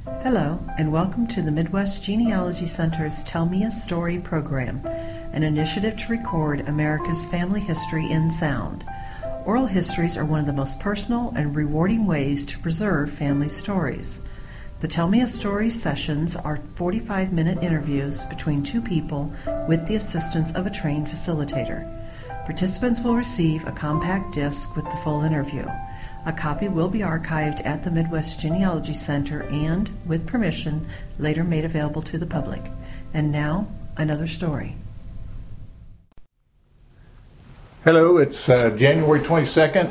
Hello, and welcome to the Midwest Genealogy Center's Tell Me a Story program, an initiative to record America's family history in sound. Oral histories are one of the most personal and rewarding ways to preserve family stories. The Tell Me a Story sessions are 45-minute interviews between two people with the assistance of a trained facilitator. Participants will receive a compact disc with the full interview. A copy will be archived at the Midwest Genealogy Center and, with permission, later made available to the public. And now, another story. Hello, it's January 22nd.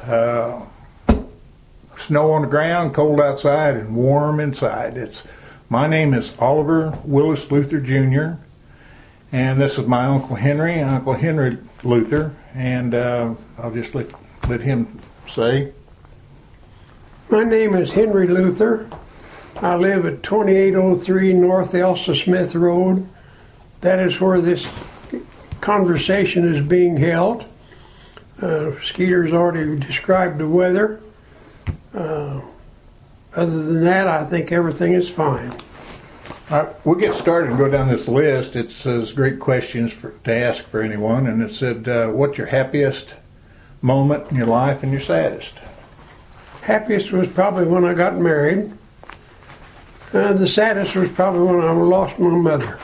Snow on the ground, cold outside, and warm inside. My name is Oliver Willis Luther Jr., and this is my Uncle Henry Luther, and I'll just let him say. My name is Henry Luther. I live at 2803 North Elsa Smith Road. That is where this conversation is being held. Skeeter's already described the weather. Other than that, I think everything is fine. All right, we'll get started and go down this list. It says great questions to ask for anyone, and it said, what's your happiest moment in your life and your saddest? Happiest was probably when I got married. The saddest was probably when I lost my mother.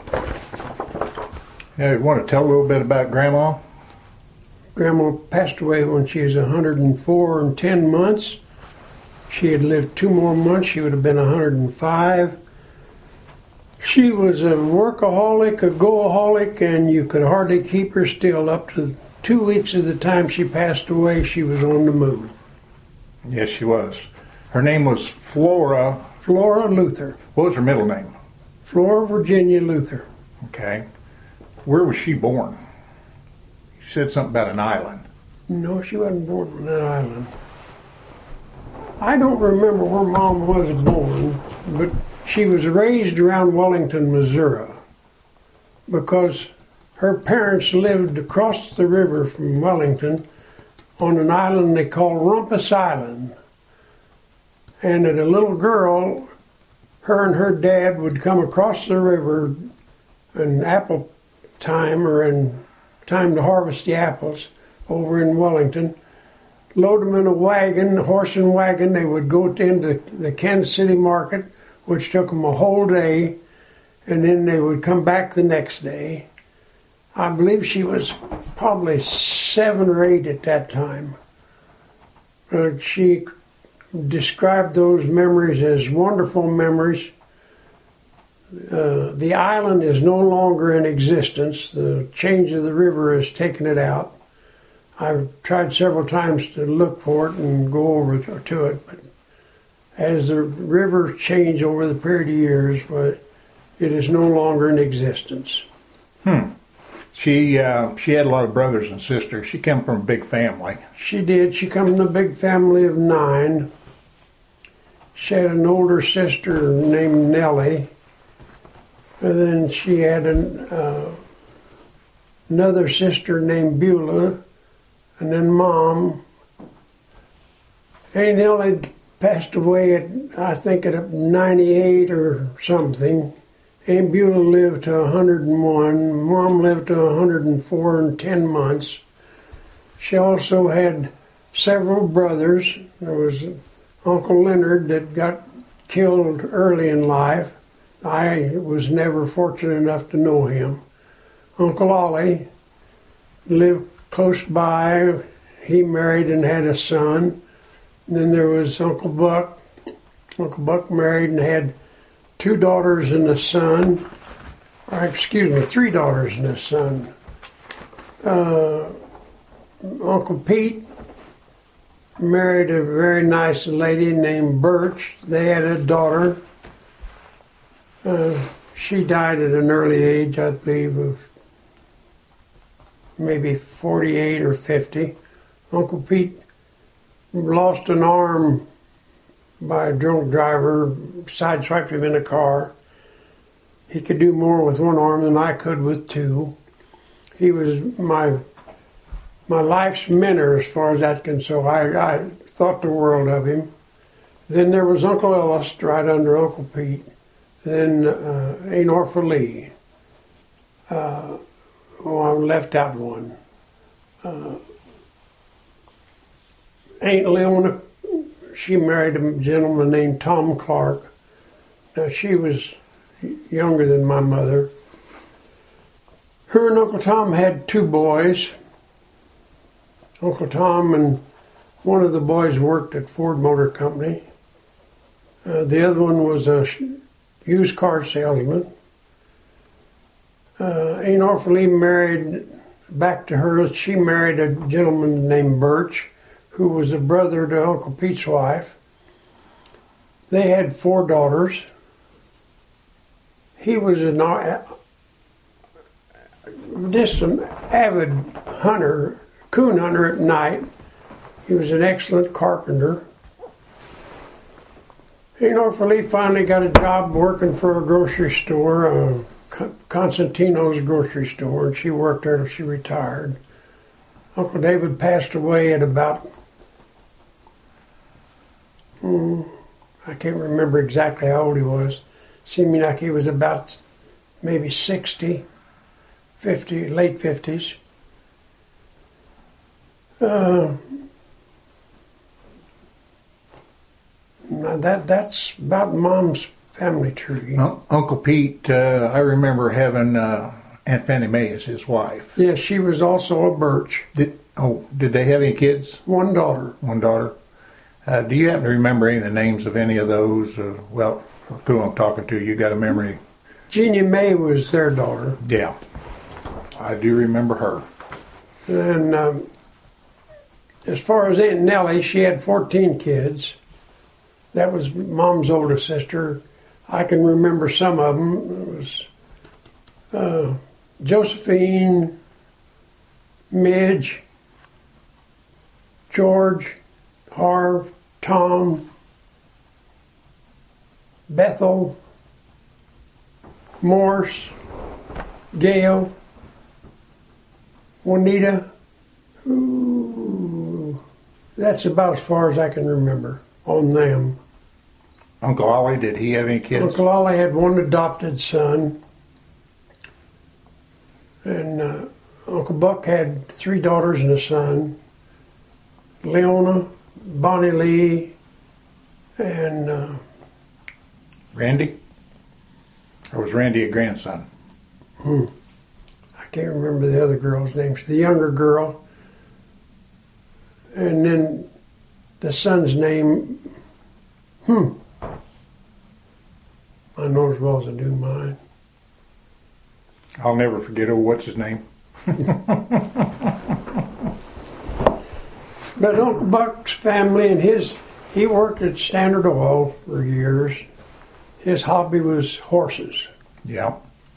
Yeah, you want to tell a little bit about Grandma? Grandma passed away when she was 104 and 10 months. She had lived 2 more months, she would have been 105. She was a workaholic, a goaholic, and you could hardly keep her still. Up to 2 weeks of the time she passed away, she was on the move. Yes, she was. Her name was Flora. Flora Luther. What was her middle name? Flora Virginia Luther. Okay. Where was she born? You said something about an island. No, she wasn't born on that island. I don't remember where Mom was born, but she was raised around Wellington, Missouri, because her parents lived across the river from Wellington on an island they call Rumpus Island. And as a little girl, her and her dad would come across the river in apple time or in time to harvest the apples over in Wellington, load them in a wagon, horse and wagon. They would go into the Kansas City market, which took them a whole day, and then they would come back the next day. I believe she was probably 7 or 8 at that time. She described those memories as wonderful memories. The island is no longer in existence. The change of the river has taken it out. I've tried several times to look for it and go over to it, but as the river changed over the period of years, it is no longer in existence. She had a lot of brothers and sisters. She came from a big family. She did. She came from a big family of 9. She had an older sister named Nellie. And then she had another sister named Beulah. And then Mom. Aunt Nellie passed away at 98 or something. Aunt Beulah lived to 101. Mom lived to 104 and 10 months. She also had several brothers. There was Uncle Leonard that got killed early in life. I was never fortunate enough to know him. Uncle Ollie lived close by. He married and had a son. And then there was Uncle Buck. Uncle Buck married and had 2 daughters and a son. 3 daughters and a son. Uncle Pete married a very nice lady named Birch. They had a daughter. She died at an early age, I believe, of maybe 48 or 50. Uncle Pete lost an arm by a drunk driver, sideswiped him in a car. He could do more with 1 arm than I could with 2. He was my life's mentor as far as that concerned. So I thought the world of him. Then there was Uncle Ellis right under Uncle Pete. Then Aunt Orpha Lee. I left out one. Aunt Leona, she married a gentleman named Tom Clark. Now she was younger than my mother. Her and Uncle Tom had 2 boys. Uncle Tom and one of the boys worked at Ford Motor Company. The other one was a used car salesman. Aunt Orpha Lee married, back to her, she married a gentleman named Birch, who was a brother to Uncle Pete's wife. They had 4 daughters. He was just an avid hunter, coon hunter at night. He was an excellent carpenter. Aunt Orpha Lee finally got a job working for a grocery store, Constantino's grocery store, and she worked there till she retired. Uncle David passed away at about, I can't remember exactly how old he was. Seemed like he was about maybe 60, 50, late 50s. That's about Mom's family tree. Uncle Pete, I remember having Aunt Fannie Mae as his wife. Yes, she was also a Birch. Did they have any kids? 1 daughter. 1 daughter. Do you happen to remember any of the names of any of those? Well, who I'm talking to, you got a memory? Jeannie Mae was their daughter. Yeah, I do remember her. And as far as Aunt Nellie, she had 14 kids. That was Mom's oldest sister. I can remember some of them. It was Josephine, Midge, George, Harv, Tom, Bethel, Morse, Gail, Juanita. Ooh, that's about as far as I can remember on them. Uncle Ollie, did he have any kids? Uncle Ollie had 1 adopted son. And Uncle Buck had 3 daughters and a son. Leona, Bonnie Lee, and... Randy? Or was Randy a grandson? I can't remember the other girl's names. The younger girl. And then the son's name... I know as well as I do mine. I'll never forget, what's his name? But Uncle Buck's family and he worked at Standard Oil for years. His hobby was horses. Yeah.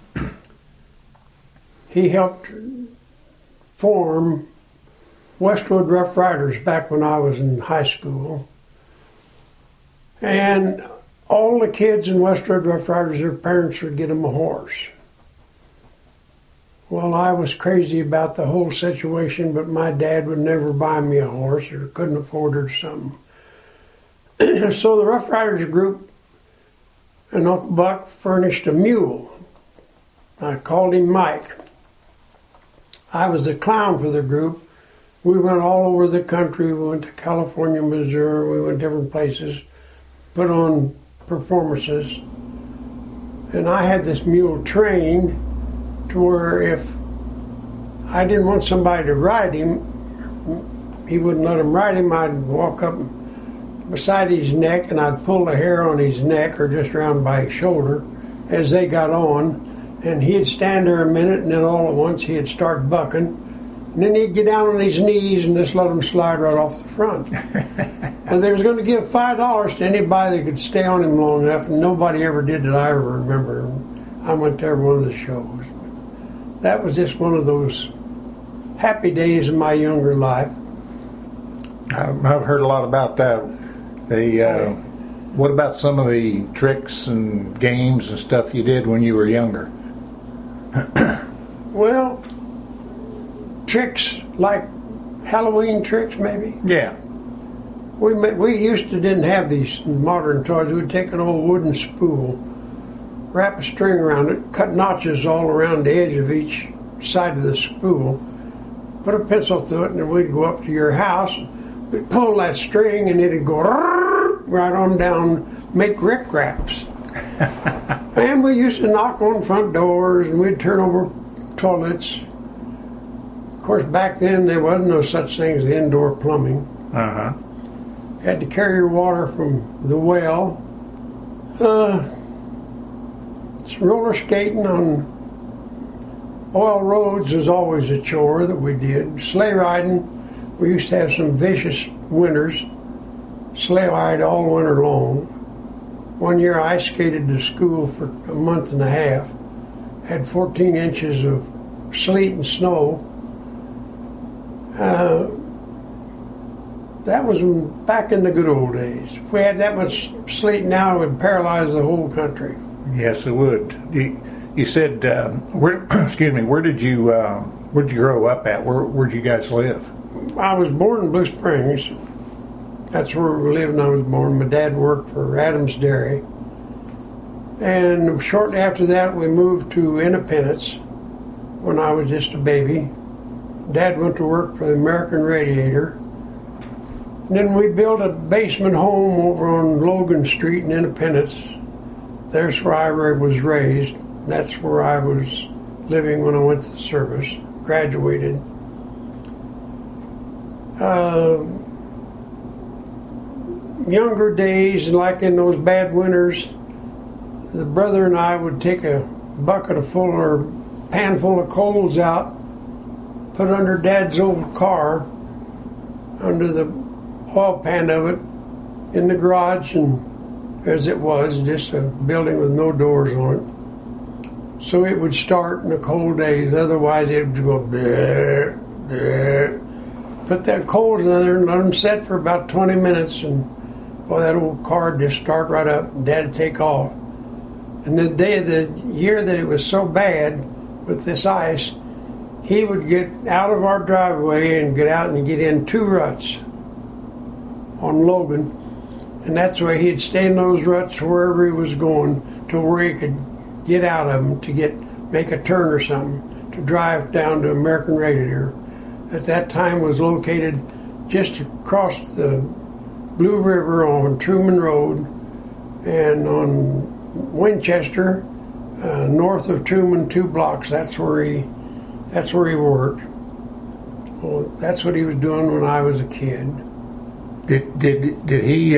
He helped form Westwood Rough Riders back when I was in high school. And all the kids in Westwood Rough Riders, their parents would get them a horse. Well, I was crazy about the whole situation, but my dad would never buy me a horse or couldn't afford it or something. So the Rough Riders group and Uncle Buck furnished a mule. I called him Mike. I was the clown for the group. We went all over the country. We went to California, Missouri. We went different places, put on performances. And I had this mule trained to where if I didn't want somebody to ride him, he wouldn't let him ride him, I'd walk up beside his neck and I'd pull the hair on his neck or just around by his shoulder as they got on, and he'd stand there a minute and then all at once he'd start bucking, and then he'd get down on his knees and just let him slide right off the front. And they was going to give $5 to anybody that could stay on him long enough, and nobody ever did that I ever remember. I went to every one of the shows. That was just one of those happy days of my younger life. I've heard a lot about that. What about some of the tricks and games and stuff you did when you were younger? Well, tricks like Halloween tricks, maybe. Yeah. We used to didn't have these modern toys. We'd take an old wooden spool, wrap a string around it, cut notches all around the edge of each side of the spool, put a pencil through it, and then we'd go up to your house. We'd pull that string, and it'd go right on down, make rickraps. And we used to knock on front doors, and we'd turn over toilets. Of course, back then there wasn't no such thing as indoor plumbing. Uh-huh. Had to carry your water from the well. Roller skating on oil roads was always a chore that we did. Sleigh riding, we used to have some vicious winters. Sleigh ride all winter long. One year I skated to school for a month and a half. Had 14 inches of sleet and snow. That was back in the good old days. If we had that much sleet now, it would paralyze the whole country. Yes, it would. You said, where did you grow up at? Where'd you guys live? I was born in Blue Springs. That's where we lived when I was born. My dad worked for Adams Dairy. And shortly after that, we moved to Independence when I was just a baby. Dad went to work for the American Radiator. And then we built a basement home over on Logan Street in Independence. There's where I was raised. That's where I was living when I went to the service, graduated. Younger days, like in those bad winters, the brother and I would take a bucket full or pan full of coals out, put it under Dad's old car, under the oil pan of it, in the garage, and as it was, just a building with no doors on it. So it would start in the cold days, otherwise it would go bleh, bleh. Put that coals in there and let them set for about 20 minutes, and boy, that old car would just start right up, and Dad would take off. And the year that it was so bad with this ice, he would get out of our driveway and get out and get in 2 ruts on Logan, and that's where he'd stay in those ruts wherever he was going to where he could get out of them to make a turn or something to drive down to American Radiator. At that time was located just across the Blue River on Truman Road and on Winchester, north of Truman, 2 blocks. That's where he worked. Well, that's what he was doing when I was a kid. Did he?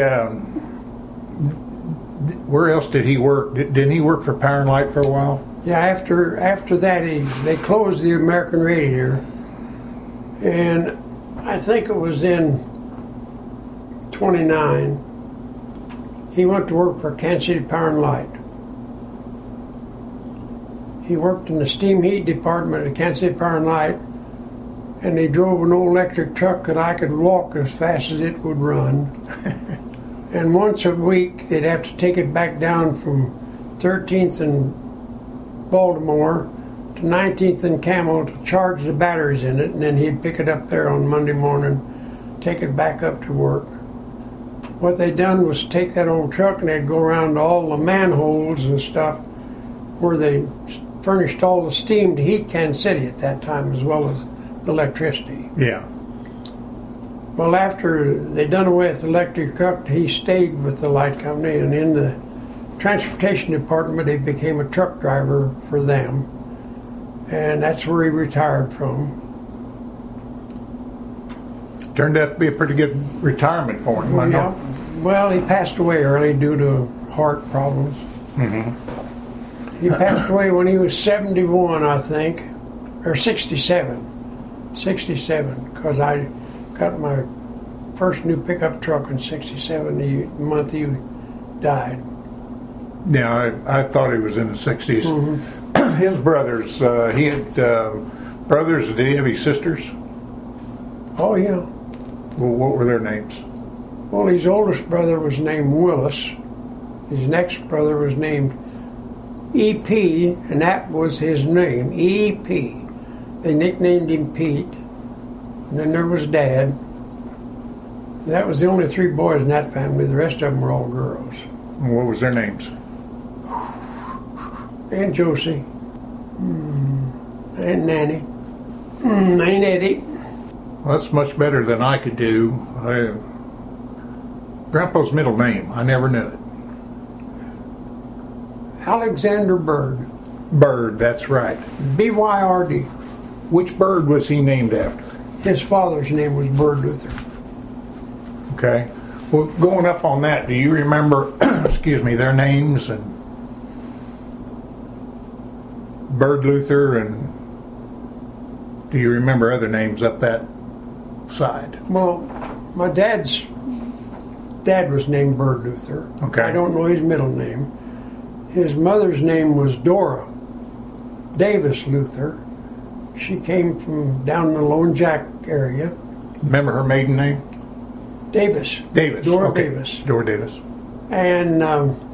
Where else did he work? Didn't he work for Power and Light for a while? Yeah. After that, they closed the American Radiator, and I think it was in '29. He went to work for Kansas City Power and Light. He worked in the steam heat department at Kansas City Power and Light. And they drove an old electric truck that I could walk as fast as it would run. And once a week, they'd have to take it back down from 13th and Baltimore to 19th and Camel to charge the batteries in it, and then he'd pick it up there on Monday morning, take it back up to work. What they'd done was take that old truck and they'd go around to all the manholes and stuff where they furnished all the steam to heat Kansas City at that time, as well as electricity. Yeah. Well, after they done away with the electric truck, he stayed with the light company, and in the transportation department, he became a truck driver for them, and that's where he retired from. Turned out to be a pretty good retirement for him. Yeah. Well, he passed away early due to heart problems. Mm-hmm. He passed away when he was 71, I think, or 67. 67, because I got my first new pickup truck in 67, the month he died. Yeah, I thought he was in the 60s. Mm-hmm. His brothers, he had brothers. Did he have any sisters? Oh, yeah. Well, what were their names? Well, his oldest brother was named Willis. His next brother was named E.P., and that was his name, E.P. They nicknamed him Pete. And then there was Dad. That was the only 3 boys in that family. The rest of them were all girls. And what was their names? Aunt Josie, Aunt Nanny, Aunt Eddie. Well, that's much better than I could do. Grandpa's middle name, I never knew it. Alexander Bird. Bird, that's right. B-Y-R-D. Which bird was he named after? His father's name was Bird Luther. Okay. Well, going up on that, do you remember, excuse me, their names and Bird Luther, and do you remember other names up that side? Well, my dad was named Bird Luther. Okay. I don't know his middle name. His mother's name was Dora Davis Luther. She came from down in the Lone Jack area. Remember her maiden name? Davis. Davis. Dora Okay. Davis. Dora Davis. And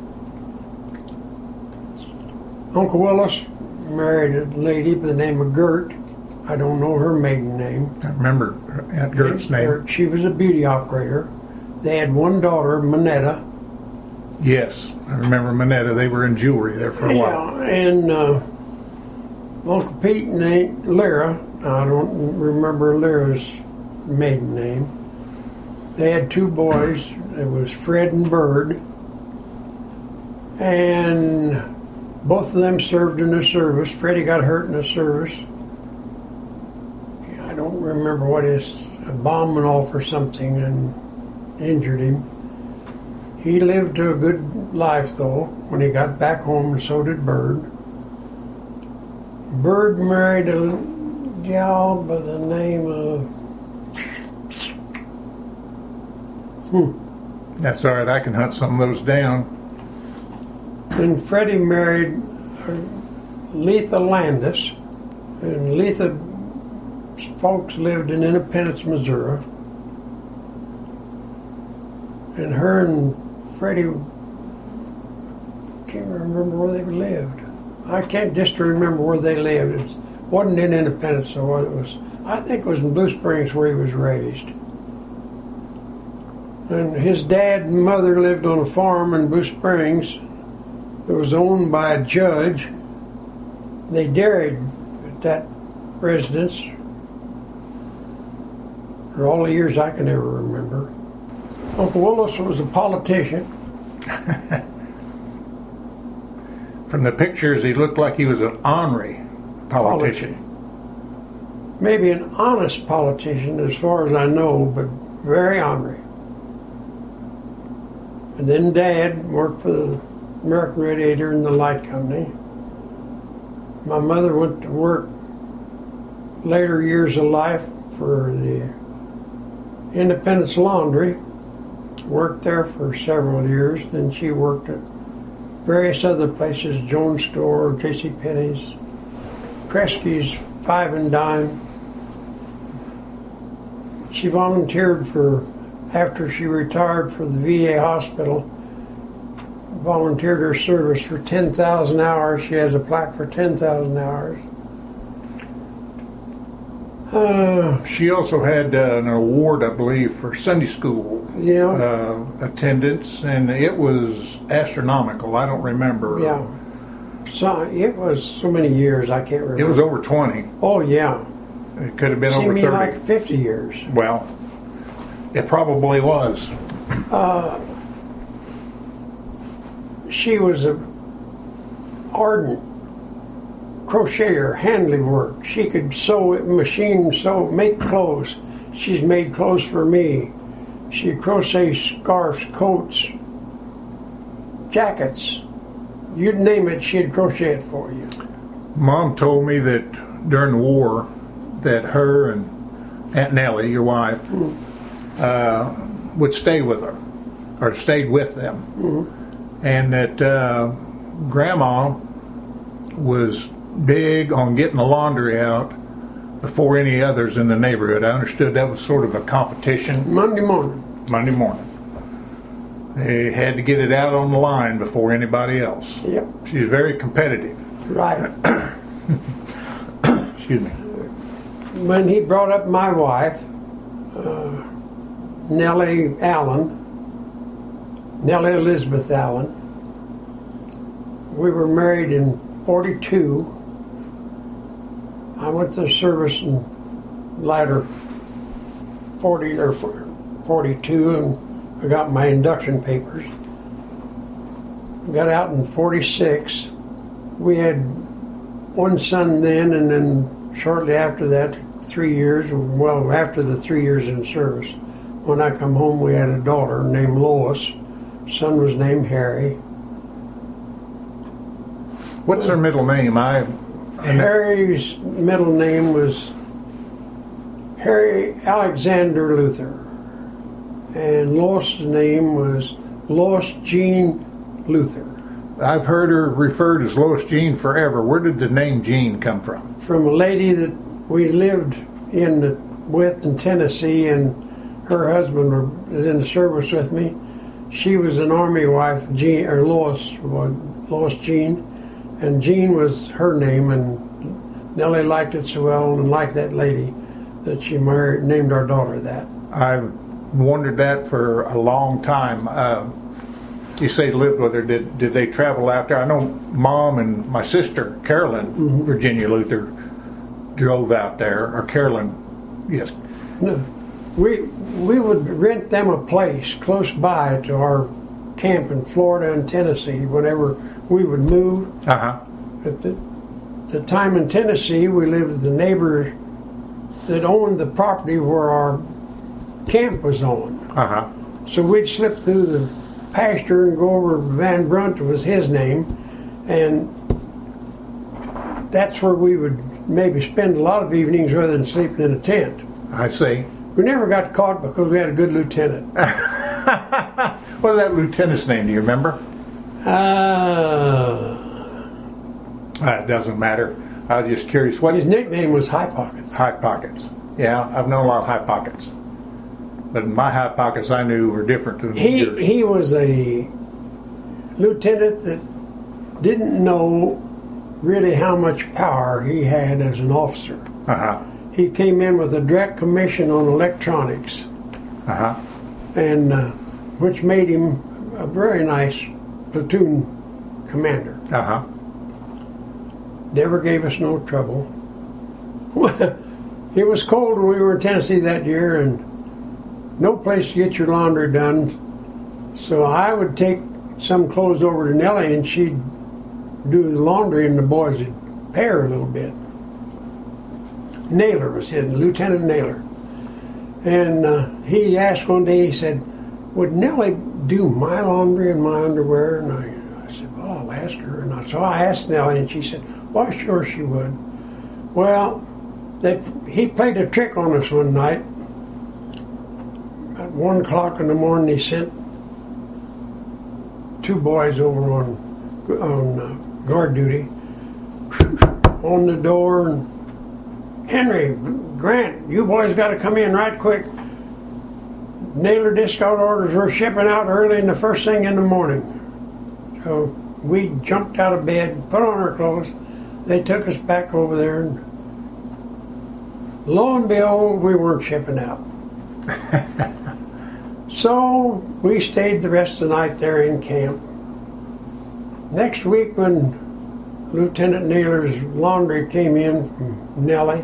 Uncle Willis married a lady by the name of Gert. I don't know her maiden name. I remember Aunt Gert's name. She was a beauty operator. They had one daughter, Manetta. Yes, I remember Manetta. They were in jewelry there for a while. Yeah, and Uncle Pete and Aunt Lyra. I don't remember Lyra's maiden name. They had 2 boys. It was Fred and Bird. And both of them served in the service. Freddie got hurt in the service. I don't remember what a bomb went off or something and injured him. He lived a good life, though, when he got back home, and so did Bird. Bird married a gal by the name of... That's all right. I can hunt some of those down. And Freddie married Letha Landis. And Letha folks lived in Independence, Missouri. And her and Freddie, can't remember where they lived. I can't just remember where they lived. It wasn't in Independence, so it was. I think it was in Blue Springs where he was raised. And his dad and mother lived on a farm in Blue Springs that was owned by a judge. They dairied at that residence for all the years I can ever remember. Uncle Willis was a politician. From the pictures, he looked like he was an ornery politician. Maybe an honest politician, as far as I know, but very ornery. And then Dad worked for the American Radiator and the Light Company. My mother went to work later years of life for the Independence Laundry. Worked there for several years. Then she worked at various other places, Jones Store, J.C. Penney's, Kresge's, Five and Dime. She volunteered after she retired for the VA hospital, volunteered her service for 10,000 hours. She has a plaque for 10,000 hours. She also had an award, I believe, for Sunday school attendance, and it was astronomical. I don't remember. Yeah. So it was so many years, I can't remember. It was over 20. Oh, yeah. It could have been Seemed over 30. like 50 years. Well, it probably was. She was an ardent crocheter, handling work. She could make clothes. She's made clothes for me. She'd crochet scarves, coats, jackets. You'd name it, she'd crochet it for you. Mom told me that during the war that her and Aunt Nellie, your wife, would stay with her, or stayed with them. And that Grandma was big on getting the laundry out before any others in the neighborhood. I understood that was sort of a competition. Monday morning. They had to get it out on the line before anybody else. Yep. She's very competitive. Right. Excuse me. When he brought up my wife, Nellie Allen, Nellie Elizabeth Allen. We were married in 42. I went to the service in latter 40 or 42, and I got my induction papers. Got out in 46. We had one son then, and then shortly after that, 3 years, well, after the 3 years in service, when I come home, we had a daughter named Lois. Son was named Harry. What's her middle name? Harry's middle name was Harry Alexander Luther, and Lois's name was Lois Jean Luther. I've heard her referred as Lois Jean forever. Where did the name Jean come from? From a lady that we lived with in Tennessee, and her husband was in the service with me. She was an Army wife, Lois Jean, and Jean was her name, and Nellie liked it so well and liked that lady that she named our daughter that. I've wondered that for a long time. You say lived with her. Did they travel out there? I know Mom and my sister, Carolyn, Virginia Luther, drove out there. Or Carolyn, yes. No, we would rent them a place close by to our camp in Florida and Tennessee whenever we would move. Uh-huh. At the time in Tennessee, we lived with the neighbor that owned the property where our camp was on. Uh-huh. So we'd slip through the pasture and go over Van Brunt, was his name, and that's where we would maybe spend a lot of evenings rather than sleeping in a tent. I see. We never got caught because we had a good lieutenant. What was that lieutenant's name? Do you remember? It doesn't matter. I was just curious. His nickname was High Pockets. High Pockets. Yeah, I've known a lot of High Pockets. But my High Pockets I knew were different than yours. He was a lieutenant that didn't know really how much power he had as an officer. Uh-huh. He came in with a direct commission on electronics. Uh-huh. And which made him a very nice platoon commander. Uh-huh. Never gave us no trouble. It was cold when we were in Tennessee that year, and no place to get your laundry done. So I would take some clothes over to Nellie, and she'd do the laundry, and the boys would pair a little bit. Naylor was his, Lieutenant Naylor. And he asked one day, he said, would Nellie do my laundry and my underwear? And I said, well, I'll ask her. And so I asked Nellie, and she said, why, sure she would. Well, he played a trick on us one night. At 1 o'clock in the morning, he sent 2 boys over on guard duty on the door, and Henry, Grant, you boys got to come in right quick. Naylor discount orders were shipping out early and the first thing in the morning. So we jumped out of bed, put on our clothes. They took us back over there, and lo and behold, we weren't shipping out. So we stayed the rest of the night there in camp. Next week, when Lieutenant Naylor's laundry came in from Nellie,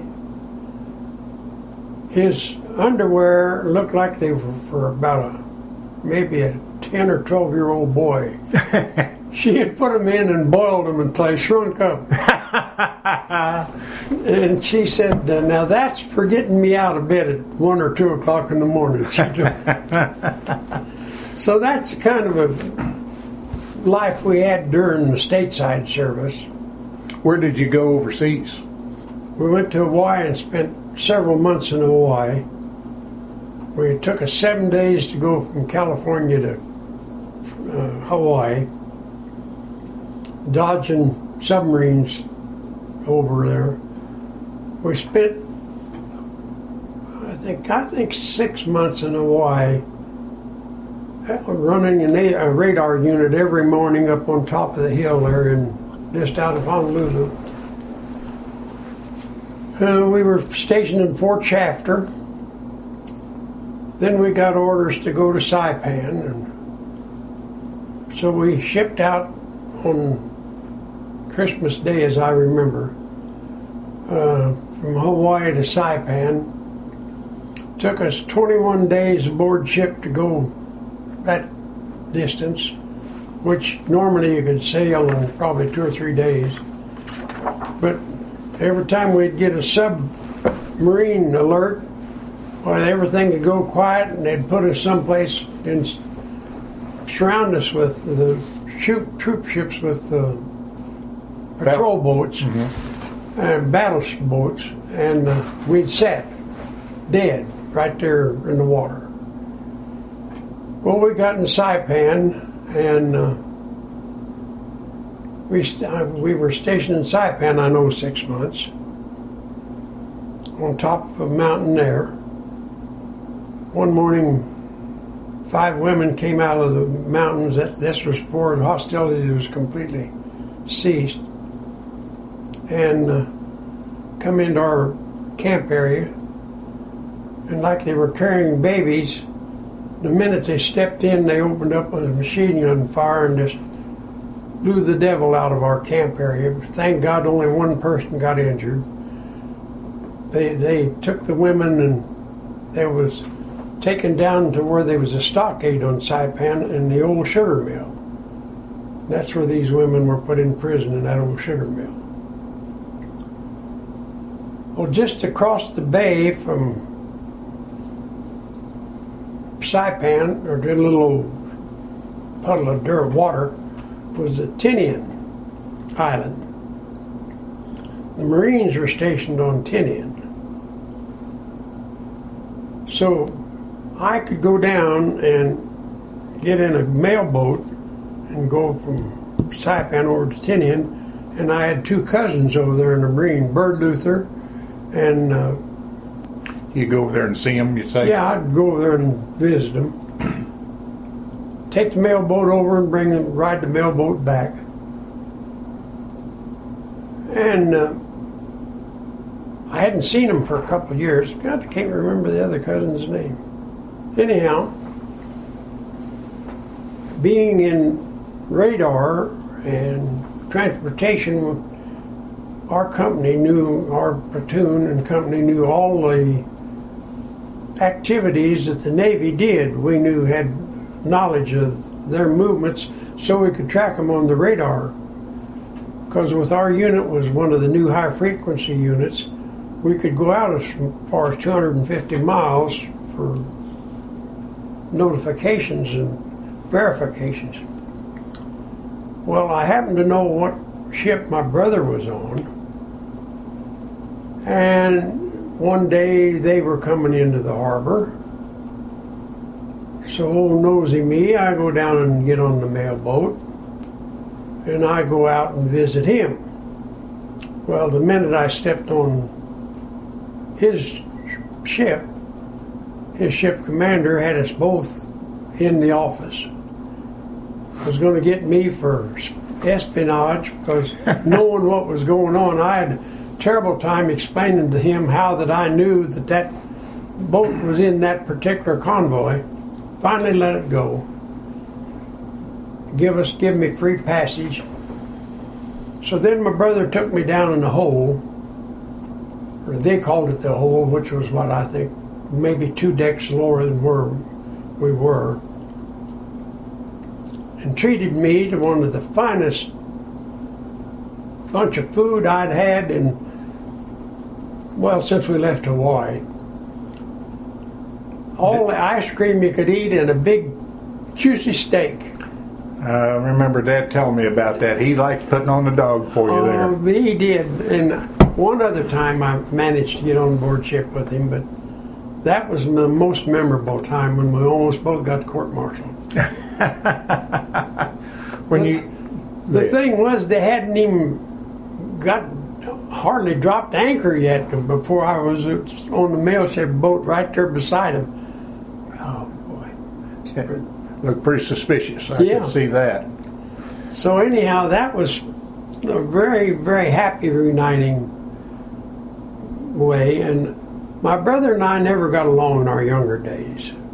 his underwear looked like they were for about maybe a 10 or 12-year-old boy. She had put them in and boiled them until they shrunk up. And she said, now that's for getting me out of bed at 1 or 2 o'clock in the morning. So that's kind of a life we had during the stateside service. Where did you go overseas? We went to Hawaii and spent several months in Hawaii. We took us 7 days to go from California to Hawaii, dodging submarines over there. We spent, I think 6 months in Hawaii, running a radar unit every morning up on top of the hill there, and just out of Honolulu. We were stationed in Fort Shafter, Then we got orders to go to Saipan, and so we shipped out on Christmas Day, as I remember, from Hawaii to Saipan. Took us 21 days aboard ship to go that distance, which normally you could sail in probably 2 or 3 days. But every time we'd get a submarine alert, well, everything would go quiet, and they'd put us someplace and surround us with the troop ships with patrol boats and battle boats, and we'd set dead right there in the water. Well, we got in Saipan, and we were stationed in Saipan, I know, 6 months, on top of a mountain there. One morning, 5 women came out of the mountains. This was before hostility was completely ceased, and come into our camp area, and like they were carrying babies, the minute they stepped in, they opened up with a machine gun fire and just blew the devil out of our camp area. Thank God only one person got injured. They took the women, and they was taken down to where there was a stockade on Saipan in the old sugar mill. That's where these women were put in prison, in that old sugar mill. Well, just across the bay from Saipan, or a little old puddle of dirt water, was the Tinian Island. The Marines were stationed on Tinian. So I could go down and get in a mailboat and go from Saipan over to Tinian, and I had 2 cousins over there in the Marine, Bird Luther, and You go over there and see them, you say? yeah, I'd go over there and visit them. Take the mailboat over and ride the mailboat back. And I hadn't seen him for a couple of years. God, I can't remember the other cousin's name. Anyhow, being in radar and transportation, our company knew, our platoon and company knew all the activities that the Navy did. We had knowledge of their movements, so we could track them on the radar. Because with our unit was one of the new high frequency units, we could go out as far as 250 miles for notifications and verifications. Well, I happened to know what ship my brother was on, and one day they were coming into the harbor. So old nosy me, I go down and get on the mailboat, and I go out and visit him. Well, the minute I stepped on his ship commander had us both in the office. Was going to get me for espionage, because knowing what was going on, I had a terrible time explaining to him how that I knew that boat was in that particular convoy. Finally let it go. Give me free passage. So then my brother took me down in the hole, or they called it the hole, which was what I think maybe 2 decks lower than where we were, and treated me to one of the finest bunch of food I'd had since we left Hawaii. All the ice cream you could eat and a big juicy steak. I remember Dad telling me about that. He liked putting on the dog for you there. He did. And one other time I managed to get on board ship with him, but that was the most memorable time when we almost both got court-martialed. The thing was, they hadn't even hardly dropped anchor yet before I was on the mail ship boat right there beside him. Oh, boy. Looked pretty suspicious. I could see that. So anyhow, that was a very, very happy reuniting way. And my brother and I never got along in our younger days.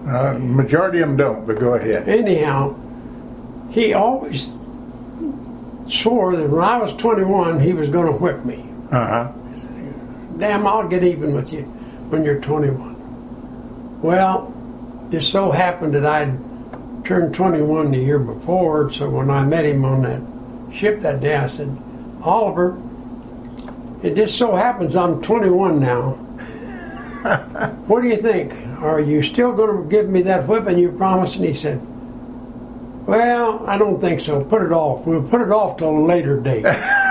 Majority of them don't, but go ahead. Anyhow, he always swore that when I was 21, he was going to whip me. Uh-huh. Damn, I'll get even with you when you're 21. Well, it so happened that I'd turned 21 the year before, so when I met him on that ship that day, I said, Oliver, it just so happens I'm 21 now. What do you think? Are you still going to give me that whipping you promised? And he said, well, I don't think so. Put it off. We'll put it off till a later date.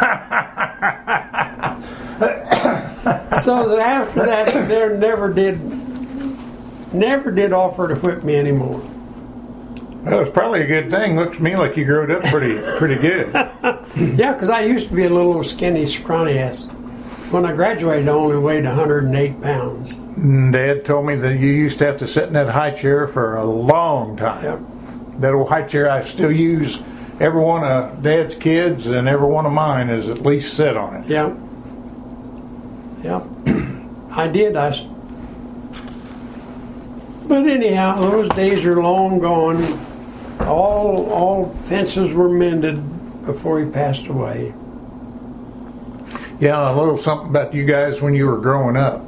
So that after that, there never did offer to whip me anymore. Well, it's probably a good thing. Looks to me like you growed up pretty good. Yeah, because I used to be a little skinny, scrawny ass. When I graduated, I only weighed 108 pounds. Dad told me that you used to have to sit in that high chair for a long time. Yep. That old high chair I still use. Every one of Dad's kids and every one of mine is at least sit on it. Yep. Yep. I did. But anyhow, those days are long gone. All fences were mended before he passed away. Yeah, a little something about you guys when you were growing up.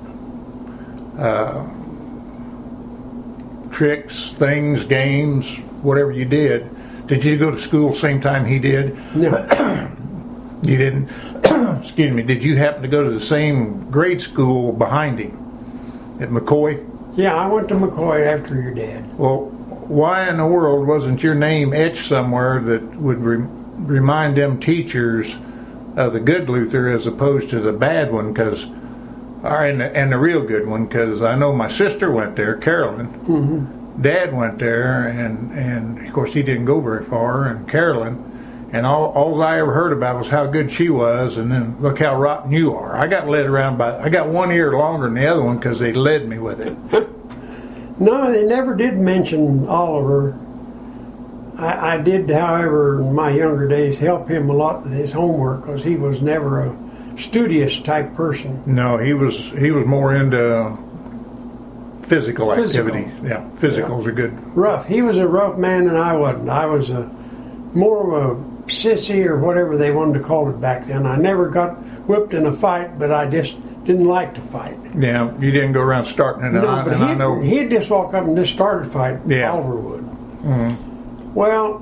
Tricks, things, games, whatever you did. Did you go to school same time he did? No. You didn't? Excuse me. Did you happen to go to the same grade school behind him at McCoy? Yeah, I went to McCoy after your dad. Well, why in the world wasn't your name etched somewhere that would remind them teachers of the good Luther as opposed to the bad one? And the real good one, because I know my sister went there, Carolyn. Mm-hmm. Dad went there, and of course he didn't go very far, and Carolyn. And all I ever heard about was how good she was, and then look how rotten you are. I got led around I got one ear longer than the other one because they led me with it. No, they never did mention Oliver. I did, however, in my younger days, help him a lot with his homework because he was never a studious type person. No, he was more into physical activity. Yeah, physicals are good. Rough. He was a rough man, and I wasn't. I was more of a sissy or whatever they wanted to call it back then. I never got whipped in a fight, but I just didn't like to fight. Yeah, you didn't go around starting it. No, but he'd just walk up and just start a fight. Yeah. Oliver would. Mm-hmm. Well,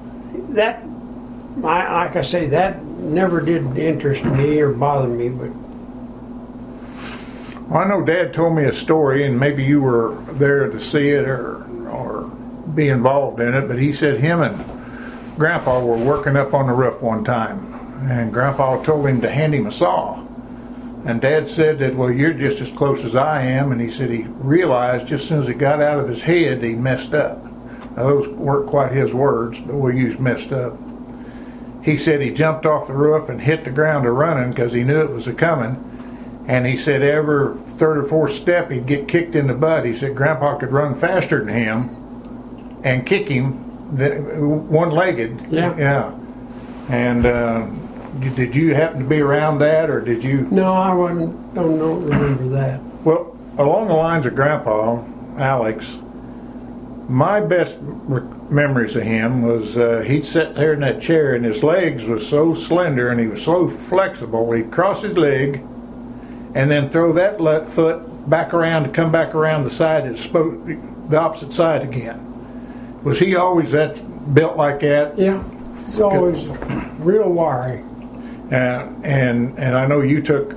like I say, that never did interest me or bother me, but... Well, I know Dad told me a story, and maybe you were there to see it or be involved in it, but he said him and Grandpa were working up on the roof one time, and Grandpa told him to hand him a saw. And Dad said that, well, you're just as close as I am, and he said he realized just as soon as it got out of his head, he messed up. Now, those weren't quite his words, but we used messed up. He said he jumped off the roof and hit the ground a-running because he knew it was a-coming, and he said every third or fourth step he'd get kicked in the butt. He said Grandpa could run faster than him and kick him one-legged. Yeah. And did you happen to be around that, or did you? No, I wasn't. Don't remember that. Well, along the lines of Grandpa, Alex, my best memories of him was he'd sit there in that chair, and his legs was so slender, and he was so flexible. He'd cross his leg, and then throw that foot back around to come back around the side, the opposite side again. Was he always built like that? Yeah, he's always real wiry. And I know you took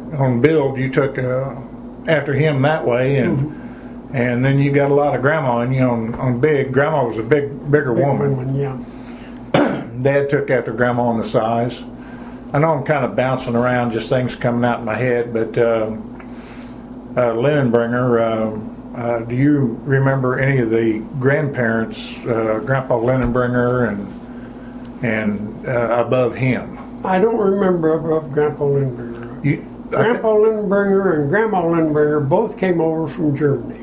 after him that way, and and then you got a lot of Grandma in you on big. Grandma was a bigger woman. Yeah. Dad took after Grandma on the size. I know I'm kind of bouncing around, just things coming out in my head, but Linenbringer, do you remember any of the grandparents, Grandpa Linenbringer and above him? I don't remember above Grandpa Linenbringer. Grandpa Linenbringer and Grandma Linenbringer both came over from Germany.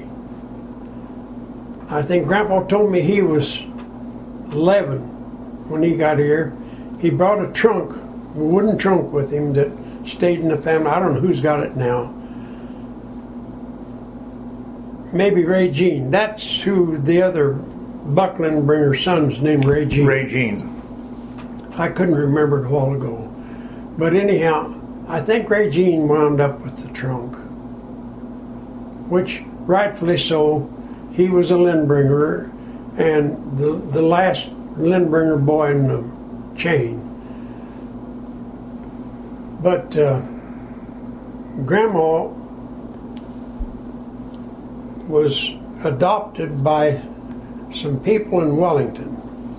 I think Grandpa told me he was 11 when he got here. He brought a wooden trunk with him that stayed in the family. I don't know who's got it now. maybe Ray Jean. That's who the other Buck Lindbringer's son's named Ray Jean. Ray Jean. I couldn't remember it a while ago. But anyhow, I think Ray Jean wound up with the trunk. Which, rightfully so, he was a Lindbringer and the last Lindbringer boy in the chain. But Grandma was adopted by some people in Wellington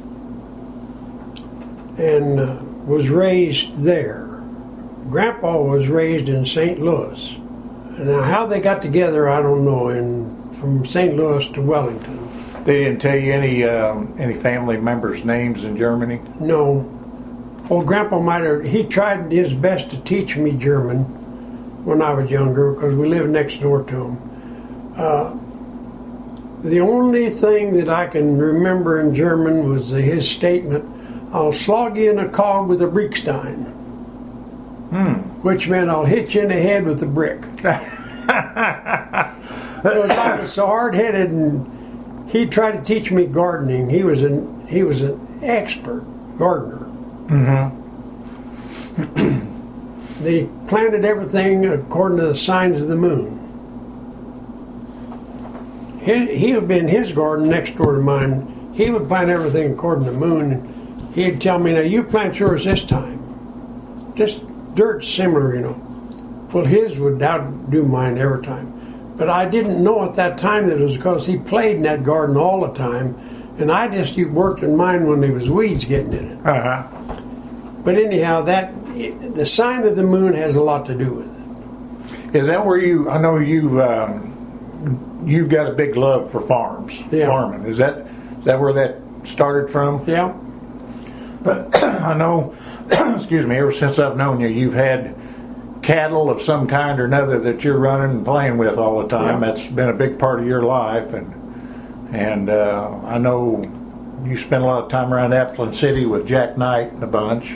and was raised there. Grandpa was raised in St. Louis. Now, how they got together, I don't know, from St. Louis to Wellington. They didn't tell you any family members' names in Germany? No. Well, Grandpa might have, he tried his best to teach me German when I was younger because we lived next door to him. The only thing that I can remember in German was his statement, "I'll slog you in a cog with a Brickstein," which meant I'll hit you in the head with a brick. I was so hard-headed, and he tried to teach me gardening. He was an expert gardener. They planted everything according to the signs of the moon. He would be in his garden next door to mine. He would plant everything according to the moon. And he'd tell me, "Now you plant yours this time." Just dirt similar, you know. Well, his would outdo mine every time. But I didn't know at that time that it was because he played in that garden all the time. And I just worked in mine when there was weeds getting in it. Uh-huh. But anyhow, the sign of the moon has a lot to do with it. Is that where I know you've got a big love for farms, farming. Is that where that started from? Yeah. But I know, excuse me, ever since I've known you, you've had cattle of some kind or another that you're running and playing with all the time. Yeah. That's been a big part of your life, and I know you spent a lot of time around Appleton City with Jack Knight and a bunch.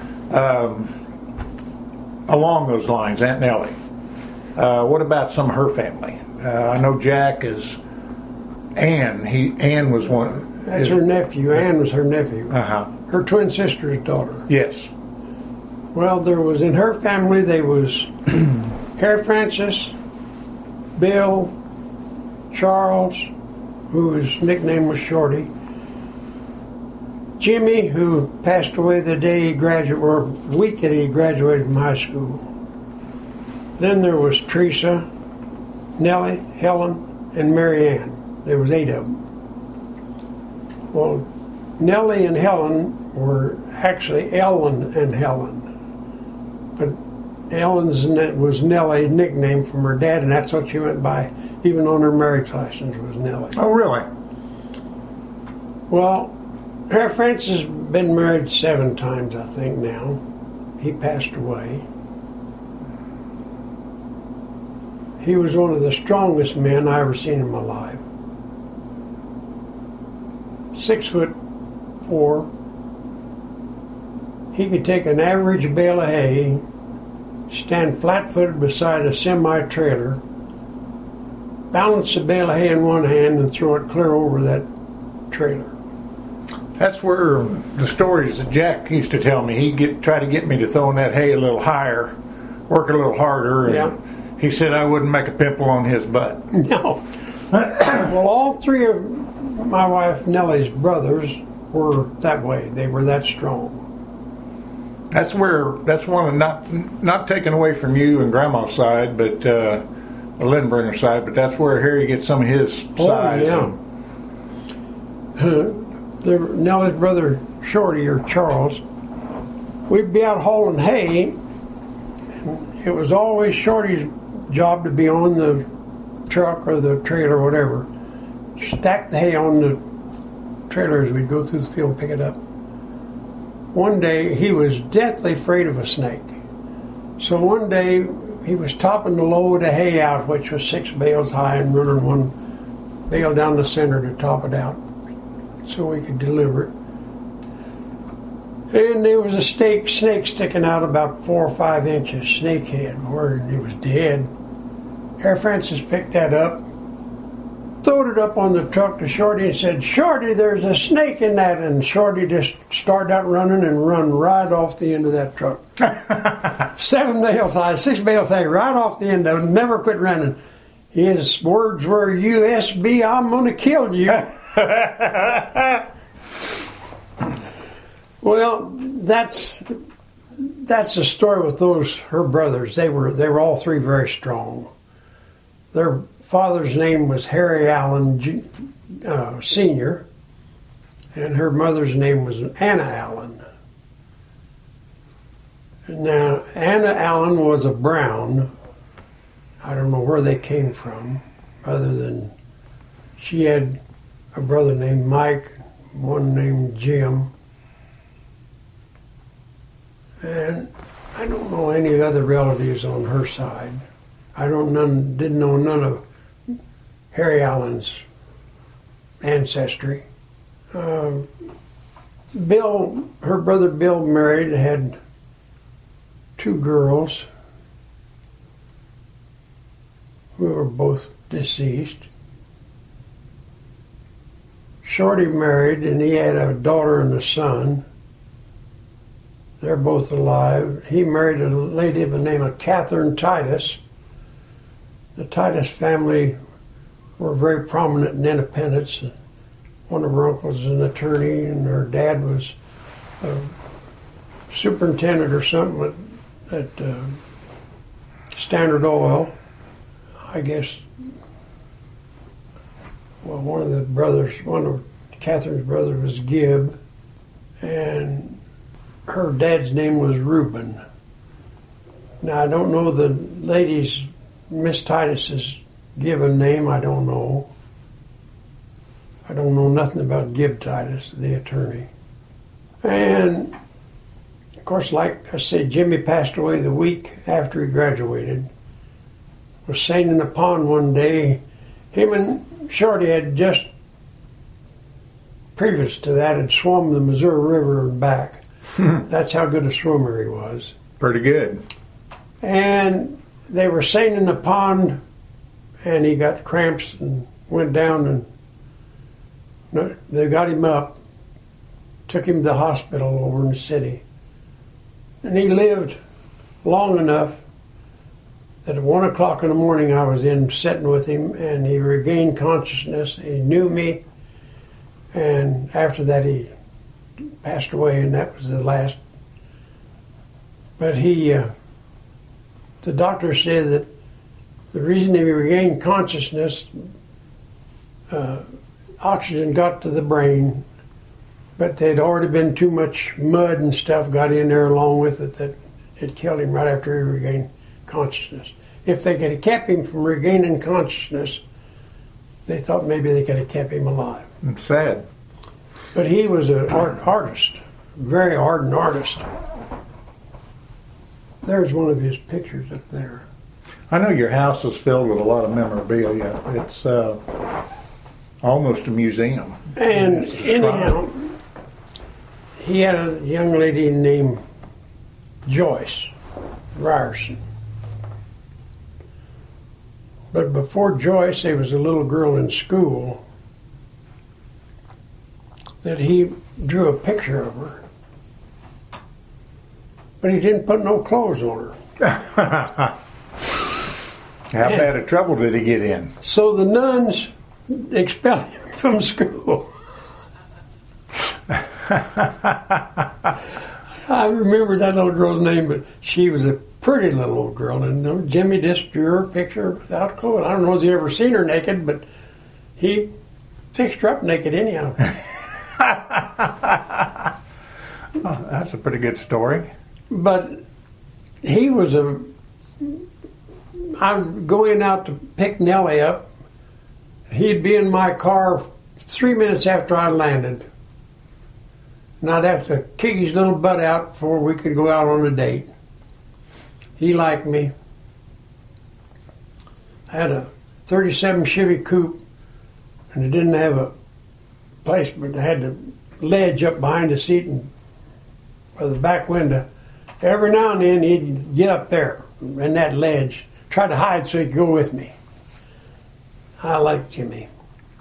Along those lines, Aunt Nellie, what about some of her family? I know Jack is Ann. Ann was one. That's her nephew. Ann was her nephew. Uh-huh. Her twin sister's daughter. Yes. Well, there was in her family. There was Harry Francis, Bill, Charles, whose nickname was Shorty, Jimmy, who passed away the day he graduated, or week that he graduated from high school. Then there was Teresa, Nellie, Helen, and Mary Ann. There was 8 of them. Well, Nellie and Helen were actually Ellen and Helen. But Ellen's was Nellie's nickname from her dad, and that's what she went by, even on her marriage license was Nellie. Oh, really? Well, Harry Francis has been married 7 times, I think, now. He passed away. He was one of the strongest men I ever seen in my life. 6'4". He could take an average bale of hay, stand flat-footed beside a semi-trailer, balance the bale of hay in one hand and throw it clear over that trailer. That's where the stories that Jack used to tell me, he'd try to get me to throw in that hay a little higher, work a little harder, and he said I wouldn't make a pimple on his butt. No. Well, all 3 of my wife Nellie's brothers were that way. They were that strong. That's one of not taken away from you and Grandma's side, but the Lindbringer side, but that's where Harry gets some of his size. Oh, yeah. Nellie's brother Shorty, or Charles, we'd be out hauling hay, and it was always Shorty's job to be on the truck or the trailer or whatever, stack the hay on the trailer as we'd go through the field and pick it up. One day he was deathly afraid of a snake, so one day he was topping the load of hay out, which was 6 bales high, and running one bale down the center to top it out so we could deliver it. And there was a snake sticking out about 4 or 5 inches, snake head, where it was dead. Harry Francis picked that up, loaded up on the truck to Shorty and said, "Shorty, there's a snake in that." And Shorty just started out running and run right off the end of that truck. 7 bales high, 6 bales high, right off the end of it, never quit running. His words were, "USB, I'm going to kill you." Well, that's the story with her brothers. They were all three very strong. Their father's name was Harry Allen Sr., and her mother's name was Anna Allen. Now, Anna Allen was a Brown. I don't know where they came from, other than she had a brother named Mike, one named Jim, and I don't know any other relatives on her side. Didn't know none of Harry Allen's ancestry. Bill, her brother Bill married, had 2 girls who were both deceased. Shorty married, and he had a daughter and a son. They're both alive. He married a lady by the name of Catherine Titus. The Titus family were very prominent in Independence. One of her uncles was an attorney, and her dad was a superintendent or something at Standard Oil. I guess, well, one of Catherine's brothers was Gibb, and her dad's name was Reuben. Now, I don't know the lady's, Miss Titus's given name, I don't know. I don't know nothing about Gibb Titus, the attorney. And, of course, like I said, Jimmy passed away the week after he graduated. Was sailing in the pond one day. Him and Shorty had just, previous to that, had swum the Missouri River and back. That's how good a swimmer he was. Pretty good. And they were sailing in the pond, and he got cramps and went down, and they got him up, took him to the hospital over in the city. And he lived long enough that at 1 o'clock in the morning I was in sitting with him, and he regained consciousness. He knew me, and after that he passed away, and that was the last. But the doctor said that the reason he regained consciousness, oxygen got to the brain, but there'd already been too much mud and stuff got in there along with it that it killed him right after he regained consciousness. If they could have kept him from regaining consciousness, they thought maybe they could have kept him alive. It's sad. But he was an artist, very ardent artist. There's one of his pictures up there. I know your house is filled with a lot of memorabilia. It's almost a museum. And anyhow, he had a young lady named Joyce Ryerson. But before Joyce, there was a little girl in school that he drew a picture of her. But he didn't put no clothes on her. How bad a trouble did he get in? So the nuns expelled him from school. I remember that little girl's name, but she was a pretty little old girl. And Jimmy just drew her picture without clothes. I don't know if he ever seen her naked, but he fixed her up naked anyhow. Oh, that's a pretty good story. But he was I'd go in out to pick Nellie up. He'd be in my car 3 minutes after I landed. And I'd have to kick his little butt out before we could go out on a date. He liked me. I had a 37 Chevy Coupe, and it didn't have a place, but it had the ledge up behind the seat and by the back window. Every now and then he'd get up there in that ledge, try to hide so he'd go with me. I liked Jimmy.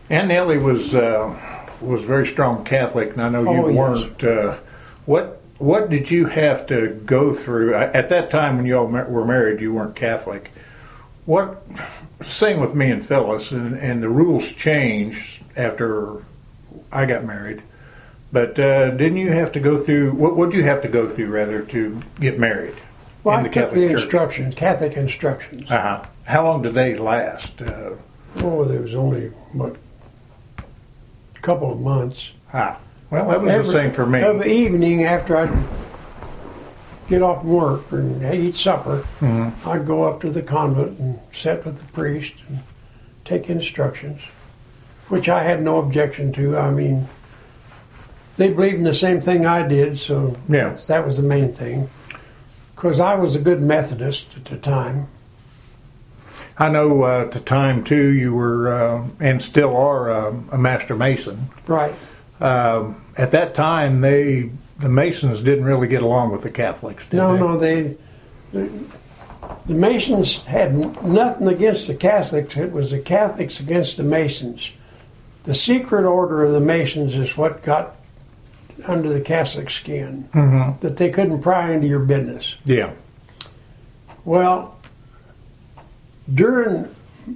Aunt Nellie was very strong Catholic, and I know you weren't. What did you have to go through at that time when you all were married? You weren't Catholic. Same with me and Phyllis, and the rules changed after I got married. But didn't you have to go through? What did you have to go through rather to get married? Well, I took the instructions, Catholic instructions. Uh-huh. How long did they last? There was only a couple of months. Well, that was the same for me. Every evening after I'd get off work and eat supper, I'd go up to the convent and sit with the priest and take instructions, which I had no objection to. I mean, they believed in the same thing I did, so that was the main thing. Because I was a good Methodist at the time. I know at the time, too, you were, and still are, a Master Mason. Right. At that time, the Masons didn't really get along with the Catholics, did they? No, the Masons had nothing against the Catholics. It was the Catholics against the Masons. The secret order of the Masons is what got under the Catholic skin, that they couldn't pry into your business. Yeah. Well, during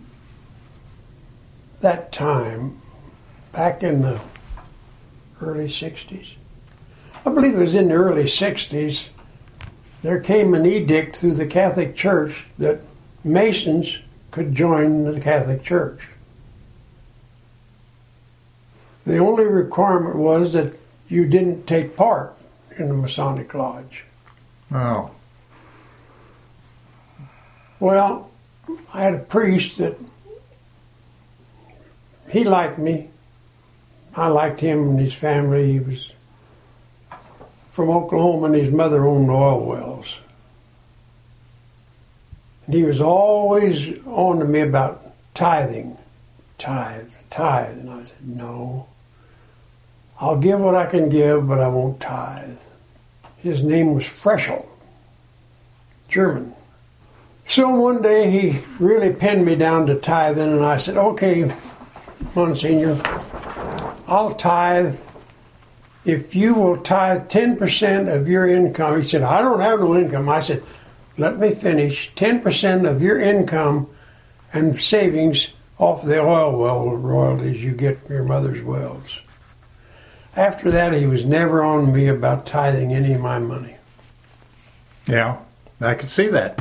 that time, back in the early 60s, I believe it was in the early 60s, there came an edict through the Catholic Church that Masons could join the Catholic Church. The only requirement was that you didn't take part in the Masonic Lodge. Oh. Well, I had a priest that he liked me. I liked him and his family. He was from Oklahoma and his mother owned oil wells. And he was always on to me about tithing. Tithe. And I said, no. I'll give what I can give, but I won't tithe. His name was Freschel, German. So one day he really pinned me down to tithing, and I said, okay, Monsignor, I'll tithe if you will tithe 10% of your income. He said, I don't have no income. I said, let me finish. 10% of your income and savings off the oil well royalties you get from your mother's wells. After that, he was never on me about tithing any of my money. Yeah, I could see that.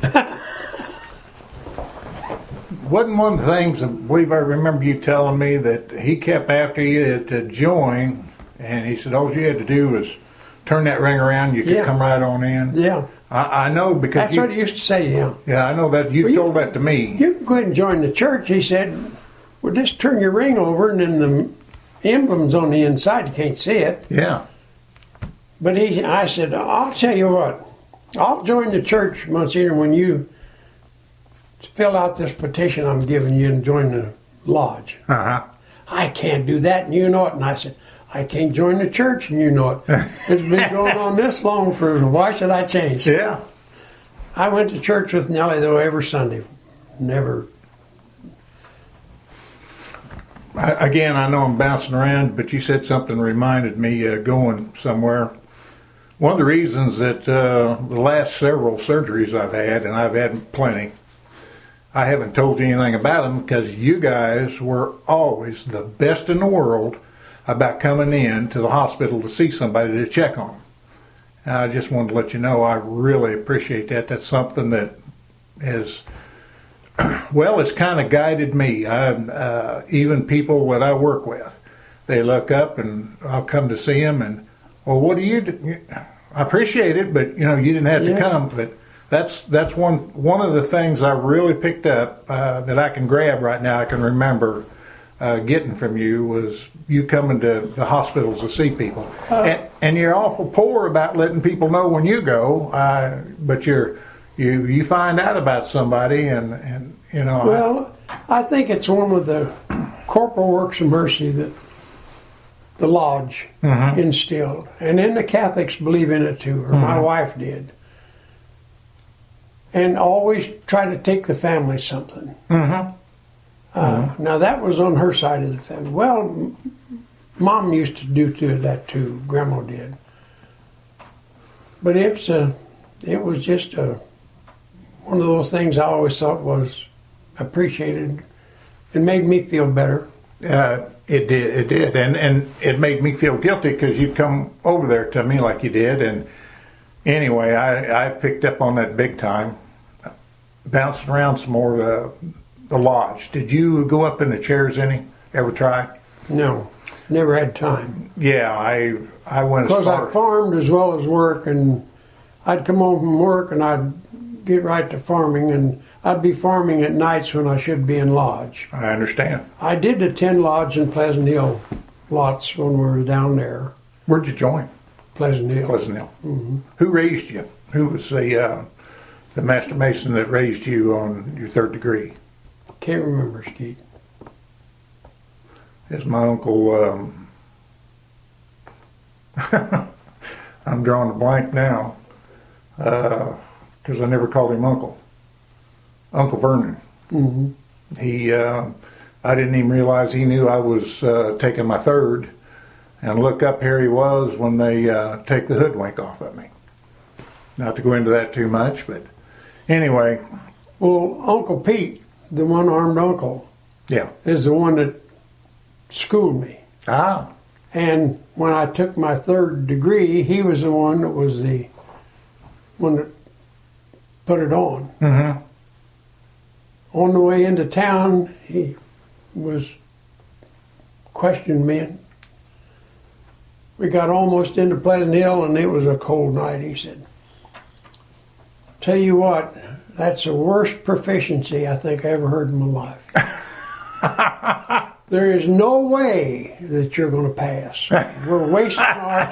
Wasn't one of the things, I believe I remember you telling me, that he kept after you to join, and he said all you had to do was turn that ring around, you could come right on in? Yeah. I know because that's what he used to say, yeah. Yeah, I know that. You told that to me. You can go ahead and join the church. He said, well, just turn your ring over, and then the emblem's on the inside. You can't see it. Yeah. But I said, I'll tell you what. I'll join the church, Monsignor, when you fill out this petition I'm giving you and join the lodge. Uh-huh. I can't do that, and you know it. And I said, I can't join the church, and you know it. It's been going on this long for us. Why should I change? Yeah. I went to church with Nellie, though, every Sunday. Never. Again, I know I'm bouncing around, but you said something reminded me going somewhere. One of the reasons that the last several surgeries I've had, and I've had plenty, I haven't told you anything about them because you guys were always the best in the world about coming in to the hospital to see somebody to check on them. And I just wanted to let you know I really appreciate that. That's something that has, well, it's kind of guided me. Even people that I work with, they look up and I'll come to see them and, well, what do you do? I appreciate it, but you know, you didn't have to come. But that's one of the things I really picked up that I can grab right now. I can remember getting from you was you coming to the hospitals to see people, and you're awful poor about letting people know when you go. But you find out about somebody, and you know. Well, I think it's one of the corporal works of mercy that the lodge instilled, and then the Catholics believe in it too. Or my wife did, and always try to take the family something. Now that was on her side of the family. Well, Mom used to do that too. Grandma did. But it was just one of those things I always thought was appreciated and made me feel better. It did, and it made me feel guilty because you'd come over there to me like you did, and anyway, I picked up on that big time. Bouncing around some more, the lodge. Did you go up in the chairs any? Ever try? No, never had time. Yeah, I went because I farmed as well as work, and I'd come home from work and I'd get right to farming, and I'd be farming at nights when I should be in lodge. I understand. I did attend lodge in Pleasant Hill lots when we were down there. Where'd you join? Pleasant Hill. Pleasant Hill. Mm-hmm. Who raised you? Who was the master mason that raised you on your third degree? Can't remember, Skeet. It's my uncle. I'm drawing a blank now because I never called him uncle. Uncle Vernon. Mm-hmm. He, I didn't even realize he knew I was taking my third, and look up, here he was when they take the hoodwink off of me. Not to go into that too much, but anyway. Well, Uncle Pete, the one-armed uncle, yeah, is the one that schooled me. Ah. And when I took my third degree, he was the one that put it on. Mm-hmm. On the way into town, he was questioning me. And we got almost into Pleasant Hill, and it was a cold night. He said, "Tell you what, that's the worst proficiency I think I ever heard in my life. There is no way that you're going to pass. We're wasting our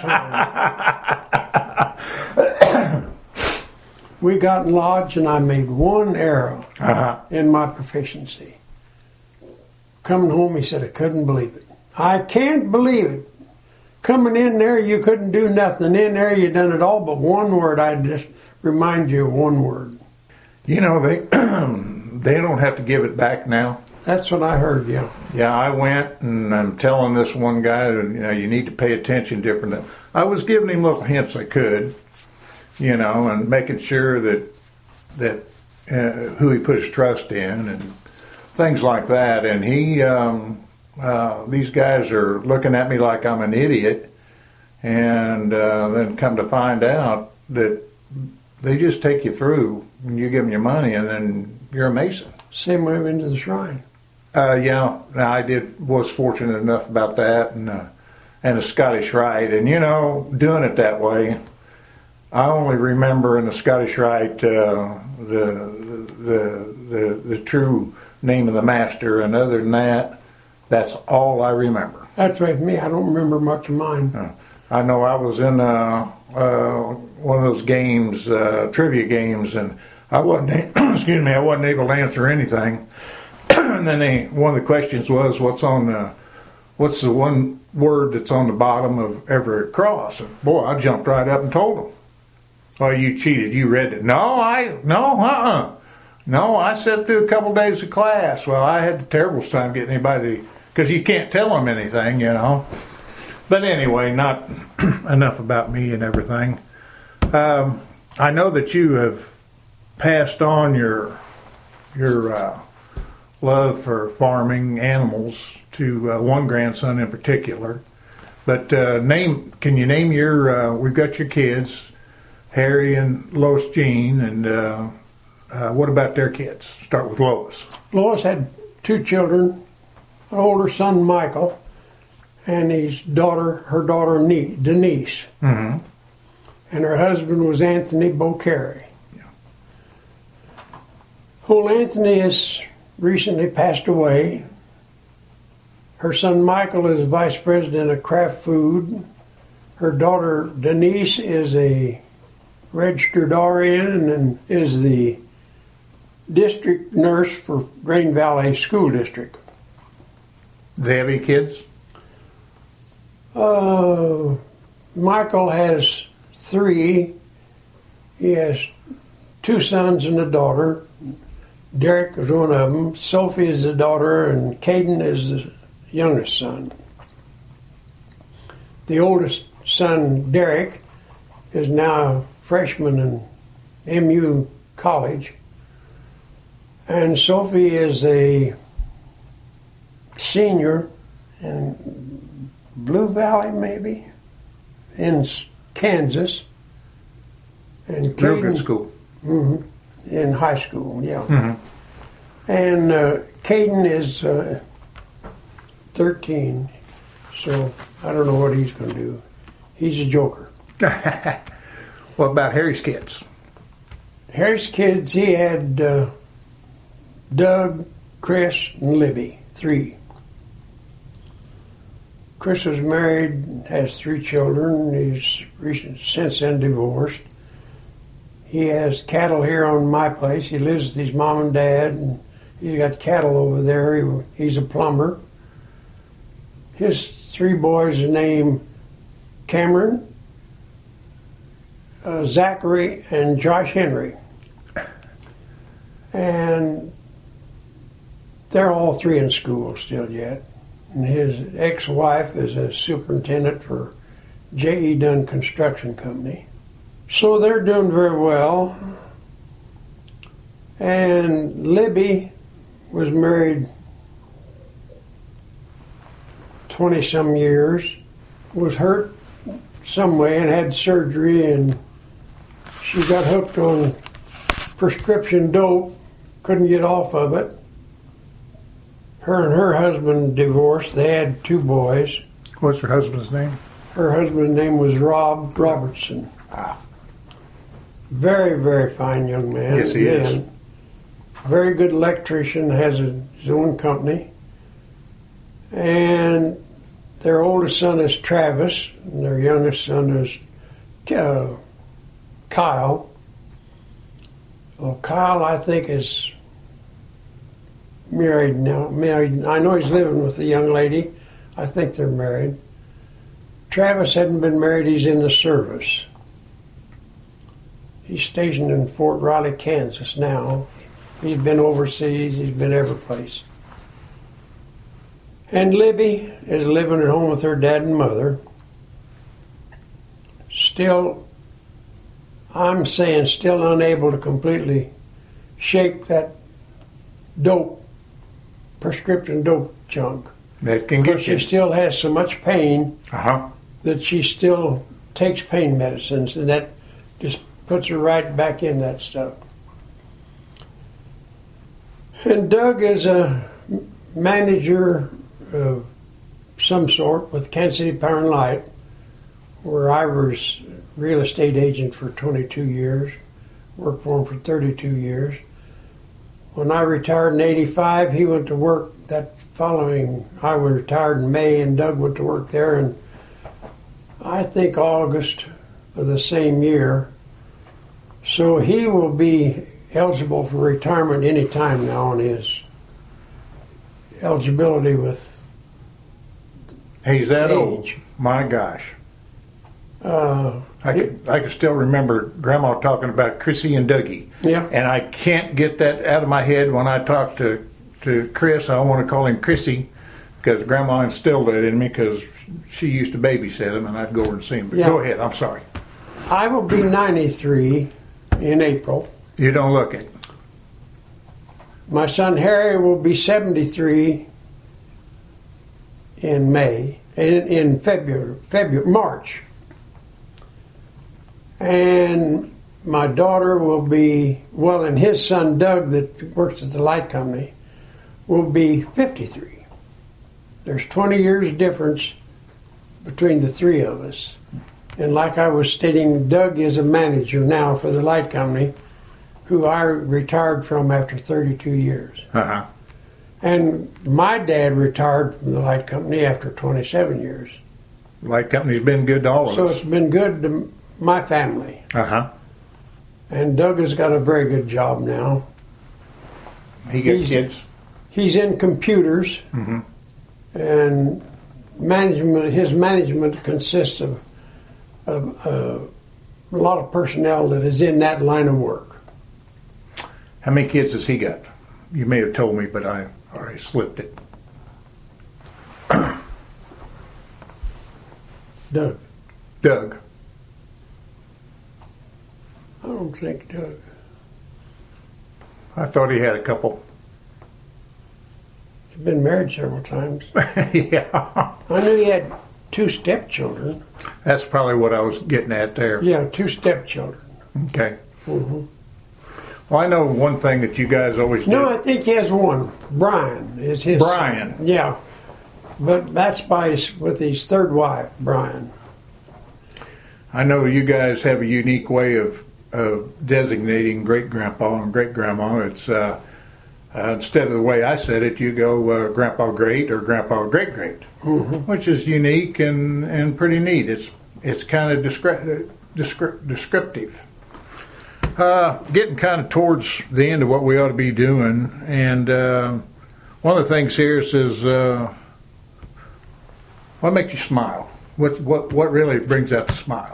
time." We got in lodge, and I made one error in my proficiency. Coming home, he said, "I couldn't believe it. I can't believe it. Coming in there, you couldn't do nothing. In there, you done it all but one word. I just remind you of one word." You know, they they don't have to give it back now. That's what I heard, yeah. Yeah, I went and I'm telling this one guy that, you need to pay attention differently. I was giving him little hints I could, and making sure that who he put his trust in and things like that. And he, these guys are looking at me like I'm an idiot, and then come to find out that they just take you through and you give them your money, and then you're a Mason. Same way into the shrine. Yeah, I was fortunate enough about that, and a Scottish Rite, and doing it that way. I only remember in the Scottish Rite the true name of the master, and other than that, that's all I remember. That's right, me. I don't remember much of mine. I know I was in one of those games, trivia games, and I wasn't I wasn't able to answer anything. And then one of the questions was, what's the one word that's on the bottom of every cross? And boy, I jumped right up and told them. "Oh, you cheated. You read it." No, I sat through a couple days of class. Well, I had the terrible time getting anybody, because you can't tell them anything, But anyway, not enough about me and everything. I know that you have passed on your love for farming animals to one grandson in particular. But can you name we've got your kids, Harry and Lois Jean, and what about their kids? Start with Lois. Lois had two children, an older son, Michael, and her daughter Denise. Mm-hmm. And her husband was Anthony Beaucarry. Yeah. Old Anthony has recently passed away. Her son Michael is vice president of Kraft Food. Her daughter Denise is a registered RN and is the district nurse for Grain Valley School District. Do they have any kids? Michael has 3. He has 2 sons and a daughter. Derek was one of them. Sophie is the daughter, and Caden is the youngest son. The oldest son, Derek, is now a freshman in MU College. And Sophie is a senior in Blue Valley, maybe, in Kansas. And Real good school. Mm-hmm, in high school, yeah. Mm-hmm. And Caden is 13, so I don't know what he's going to do. He's a joker. What about Harry's kids? Harry's kids, he had Doug, Chris, and Libby, 3. Chris was married, has 3 children. He's since then divorced. He has cattle here on my place. He lives with his mom and dad, and he's got cattle over there. He's a plumber. His 3 boys are named Cameron, Zachary, and Josh Henry. And they're all 3 in school still yet. And his ex-wife is a superintendent for J.E. Dunn Construction Company. So they're doing very well. And Libby was married 20-some years, was hurt some way and had surgery, and she got hooked on prescription dope, couldn't get off of it. Her and her husband divorced. They had 2 boys. What's her husband's name? Her husband's name was Rob Robertson. Very, very fine young man. Yes, he is. Very good electrician, has his own company. And their oldest son is Travis, and their youngest son is Kyle. Well, Kyle, I think, is married now. I know he's living with a young lady. I think they're married. Travis hadn't been married. He's in the service. He's stationed in Fort Riley, Kansas now. He's been overseas. He's been every place. And Libby is living at home with her dad and mother. Still, I'm saying still unable to completely shake that dope, prescription dope junk. That can get She you. still has so much pain that she still takes pain medicines, and that just puts her right back in that stuff. And Doug is a manager of some sort with Kansas City Power and Light, where I was real estate agent for 22 years, worked for him for 32 years. When I retired in 85, he went to work that following. I was retired in May, and Doug went to work there in, I think, August of the same year. So he will be eligible for retirement any time now on his eligibility with He's that age. old. My gosh. Uh, I can still remember Grandma talking about Chrissy and Dougie. Yeah. And I can't get that out of my head when I talk to Chris. I want to call him Chrissy because Grandma instilled that in me because she used to babysit him and I'd go over and see him. But Yeah. Go ahead. I'm sorry. I will be 93 in April. You don't look it. My son Harry will be 73 in March. And my daughter will be, and his son Doug that works at the light company will be 53. There's 20 years difference between the 3 of us. And like I was stating, Doug is a manager now for the light company, who I retired from after 32 years. Uh-huh. And my dad retired from the light company after 27 years. Light company's been good to all of So us. it's been good to my family. Uh-huh. And Doug has got a very good job now. He got kids. He's in computers, Mm-hmm. and management. His management consists of a lot of personnel that is in that line of work. How many kids has he got? you may have told me, but I already slipped it. Doug. Doug. I don't think Doug. I thought he had a couple. He's been married several times. Yeah. I knew he had 2 stepchildren. That's probably what I was getting at there. Yeah, 2 stepchildren. Okay. Mm-hmm. Well, I know one thing that you guys always do. No, I think he has one. Brian is his. Brian. Yeah. But that's with his 3rd wife, Brian. I know you guys have a unique way of designating great-grandpa and great-grandma. It's instead of the way I said it, you go Grandpa Great or Grandpa Great-Great, which is unique and pretty neat. It's kind of descriptive. Getting kind of towards the end of what we ought to be doing, and one of the things here says, what makes you smile? What really brings out the smile?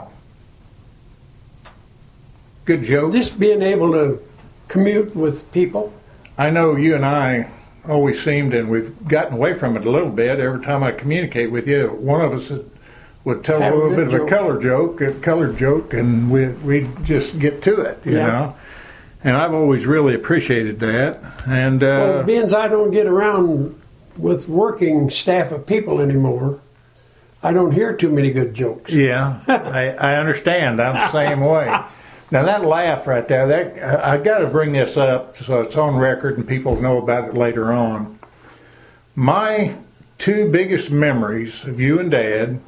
Good joke. Just being able to commute with people. I know you and I always seemed, and we've gotten away from it a little bit. Every time I communicate with you, one of us would tell a little bit of a colored joke, and we just get to it, you know. And I've always really appreciated that. And well, being as I don't get around with working staff of people anymore, I don't hear too many good jokes. Yeah, I understand. I'm the same way. Now that laugh right there, I got to bring this up so it's on record and people know about it later on. My 2 biggest memories of you and Dad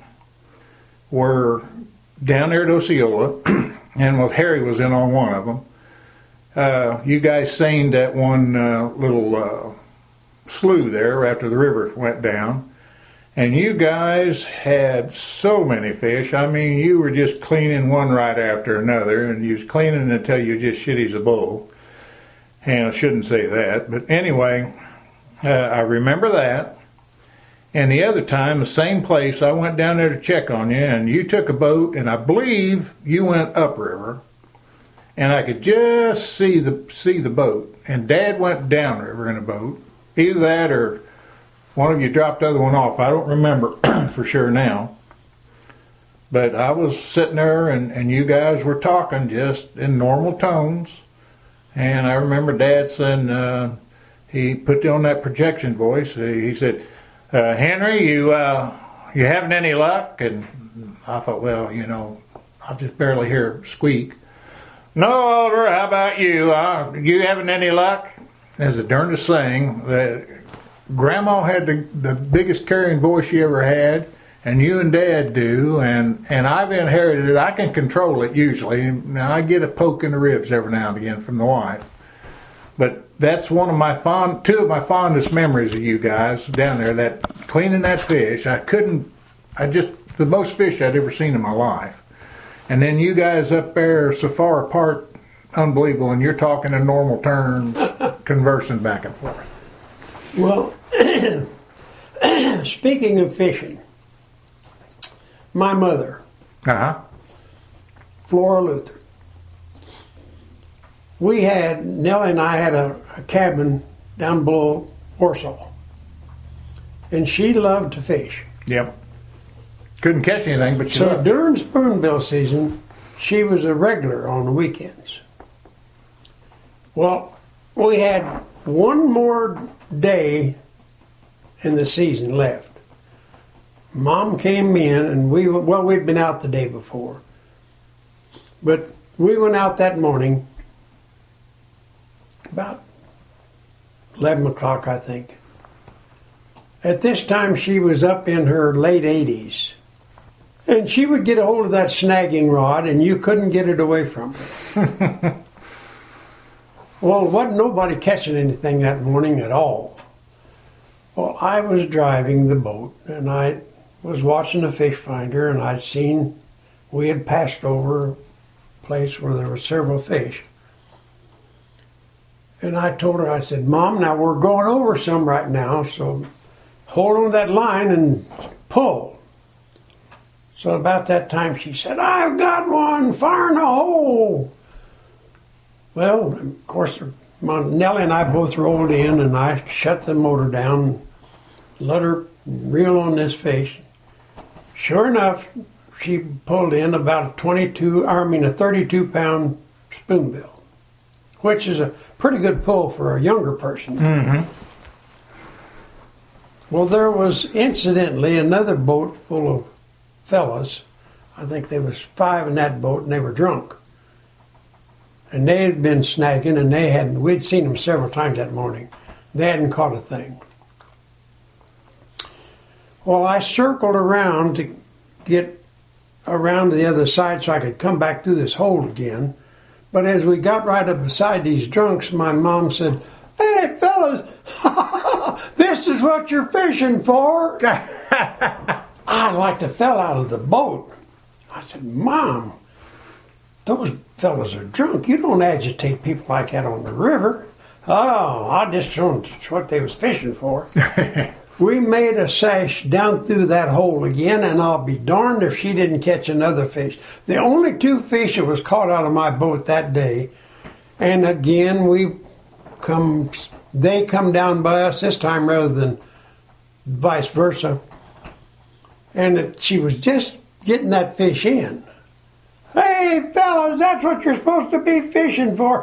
were down there at Osceola, and well, Harry was in on one of them. You guys seined that one little slough there after the river went down. And you guys had so many fish. I mean, you were just cleaning one right after another, and you was cleaning until you just shit as a bull. And I shouldn't say that, but anyway, I remember that. And the other time, the same place, I went down there to check on you, and you took a boat, and I believe you went upriver, and I could just see the boat. And Dad went downriver in a boat, either that or one of you dropped the other one off. I don't remember for sure now. But I was sitting there and you guys were talking just in normal tones. And I remember Dad saying, he put on that projection voice. He said, Henry, you having any luck? And I thought, well, you know, I just barely hear it squeak. No, Oliver, how about you? You having any luck? As the darndest thing, that Grandma had the biggest carrying voice she ever had, and you and Dad do, and I've inherited it. I can control it usually. Now I get a poke in the ribs every now and again from the wife, but that's one of 2 of my fondest memories of you guys down there. That cleaning that fish, the most fish I'd ever seen in my life, and then you guys up there so far apart, unbelievable, and you're talking in normal terms, conversing back and forth. Well, speaking of fishing, my mother, Flora Luther, Nellie and I had a cabin down below Warsaw, and she loved to fish. Yep. Couldn't catch anything, but she loved it. During spoonbill season, she was a regular on the weekends. Well, we had one more day in the season left. Mom came in, and we'd been out the day before. But we went out that morning, about 11 o'clock, I think. At this time, she was up in her late 80s. And she would get a hold of that snagging rod, and you couldn't get it away from her. Well, wasn't nobody catching anything that morning at all. Well, I was driving the boat, and I was watching the fish finder, and I'd seen we had passed over a place where there were several fish. And I told her, I said, Mom, now we're going over some right now, so hold on to that line and pull. So about that time she said, I've got one, fire in the hole. Well, of course, Nellie and I both rolled in, and I shut the motor down, let her reel on this fish. Sure enough, she pulled in about a 32-pound spoonbill, which is a pretty good pull for a younger person. Mm-hmm. Well, there was incidentally another boat full of fellas. I think there was 5 in that boat, and they were drunk. And they had been snagging, and we'd seen them several times that morning. They hadn't caught a thing. Well, I circled around to get around to the other side so I could come back through this hole again. But as we got right up beside these drunks, my mom said, "Hey, fellas, this is what you're fishing for." I like to fell out of the boat. I said, "Mom, those fellas are drunk. You don't agitate people like that on the river." "Oh, I just don't know what they was fishing for." We made a sash down through that hole again, and I'll be darned if she didn't catch another fish. The only 2 fish that was caught out of my boat that day. And again, they come down by us this time rather than vice versa. And she was just getting that fish in. "Hey, fellas, that's what you're supposed to be fishing for."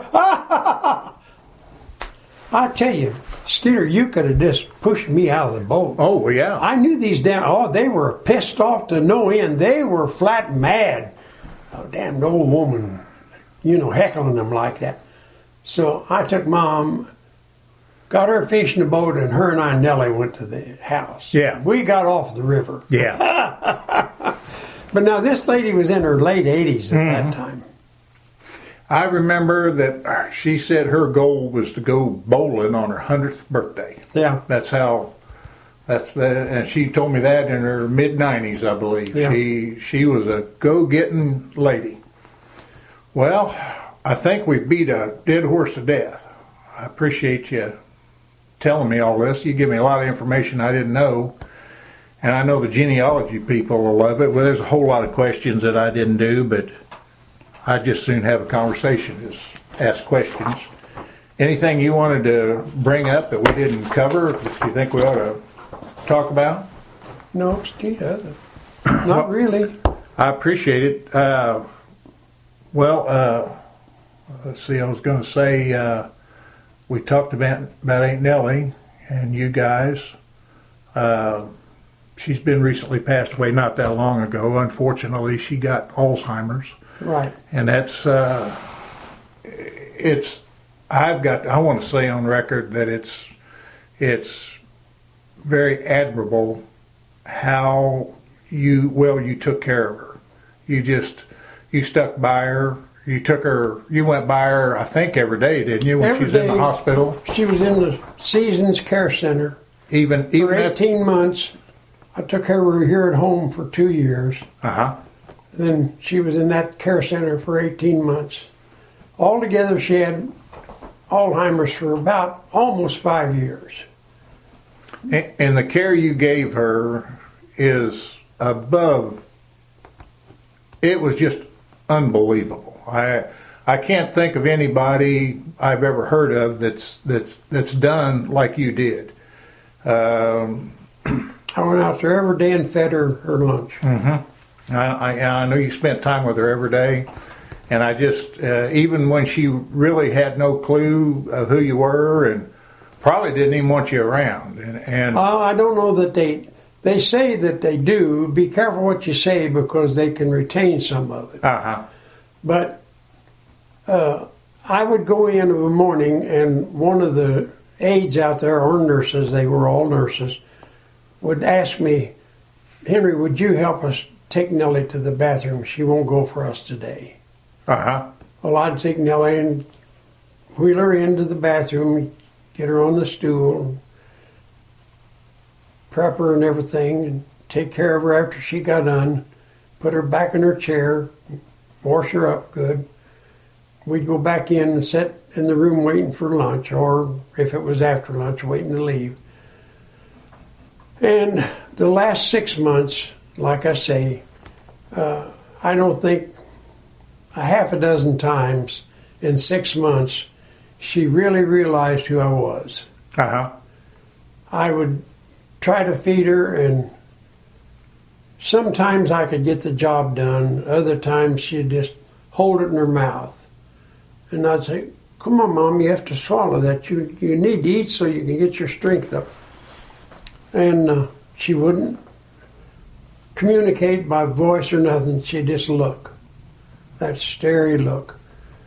I tell you, Skeeter, you could have just pushed me out of the boat. Oh, yeah. I knew these they were pissed off to no end. They were flat mad. Oh, damn old woman, heckling them like that. So I took Mom, got her fish in the boat, and her and I, Nellie, went to the house. Yeah. We got off the river. Yeah. But now this lady was in her late 80s at that time. I remember that she said her goal was to go bowling on her 100th birthday. Yeah. And she told me that in her mid-90s, I believe. Yeah. She was a go-getting lady. Well, I think we beat a dead horse to death. I appreciate you telling me all this. You give me a lot of information I didn't know. And I know the genealogy people will love it. Well, there's a whole lot of questions that I didn't do, but I'd just soon have a conversation, just ask questions. Anything you wanted to bring up that we didn't cover that you think we ought to talk about? No, Skeeter, not really. I appreciate it. Let's see, I was going to say, we talked about Aunt Nellie and you guys. She's been recently passed away not that long ago. Unfortunately, she got Alzheimer's. Right. And that's, I want to say on record that it's very admirable how you took care of her. You stuck by her. You went by her, I think, every day, didn't you, when she was in the hospital? She was in the Seasons Care Center. Even for 18 months. I took care of her here at home for 2 years. Uh-huh. Then she was in that care center for 18 months. Altogether, she had Alzheimer's for about almost 5 years. And the care you gave her is above. It was just unbelievable. I can't think of anybody I've ever heard of that's done like you did. I went out there every day and fed her lunch. Mm-hmm. I know you spent time with her every day, and I just even when she really had no clue of who you were and probably didn't even want you around. And I don't know that they say that they do. Be careful what you say because they can retain some of it. Uh-huh. But I would go in of a morning, and one of the aides out there, or nurses, they were all nurses, would ask me, "Henry, would you help us take Nellie to the bathroom? She won't go for us today." Uh-huh. Well, I'd take Nellie and wheel her into the bathroom, get her on the stool, prep her and everything, and take care of her after she got done, put her back in her chair, wash her up good. We'd go back in and sit in the room waiting for lunch, or if it was after lunch, waiting to leave. And the last 6 months, like I say, I don't think a half a dozen times in 6 months she really realized who I was. Uh-huh. I would try to feed her, and sometimes I could get the job done. Other times she'd just hold it in her mouth. And I'd say, come on, Mom, you have to swallow that. You need to eat so you can get your strength up. And she wouldn't communicate by voice or nothing. She'd just look. That starey look.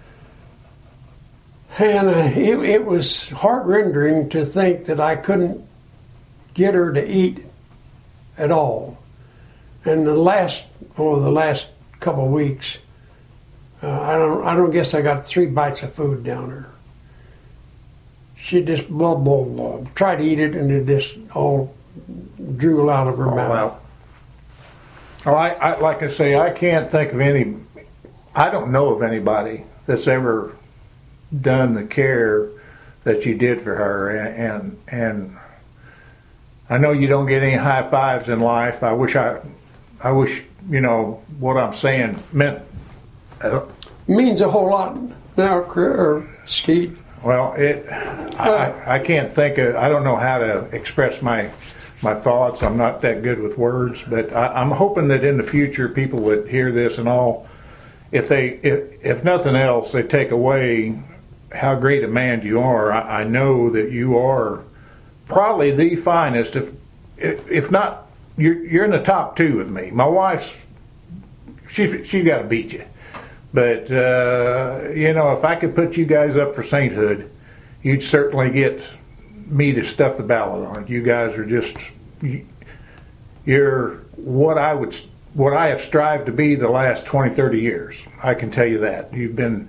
And it was heart-rending to think that I couldn't get her to eat at all. And the last couple of weeks, I don't guess I got 3 bites of food down her. She just blah, tried to eat it, and it just all drool out of her mouth. Wow. Oh, I like I say, I can't think of any. I don't know of anybody that's ever done the care that you did for her, and I know you don't get any high fives in life. I wish you know what I'm saying meant. Means a whole lot now, Skeet. Well, I can't think of. I don't know how to express my thoughts. I'm not that good with words, but I'm hoping that in the future people would hear this and all. If nothing else, they take away how great a man you are. I know that you are probably the finest. If not, you're in the top 2 with me. My wife's she got to beat you. But, you know, if I could put you guys up for sainthood, you'd certainly get me to stuff the ballot on it. You guys are just, you're what I have strived to be the last 20, 30 years. I can tell you that. You've been,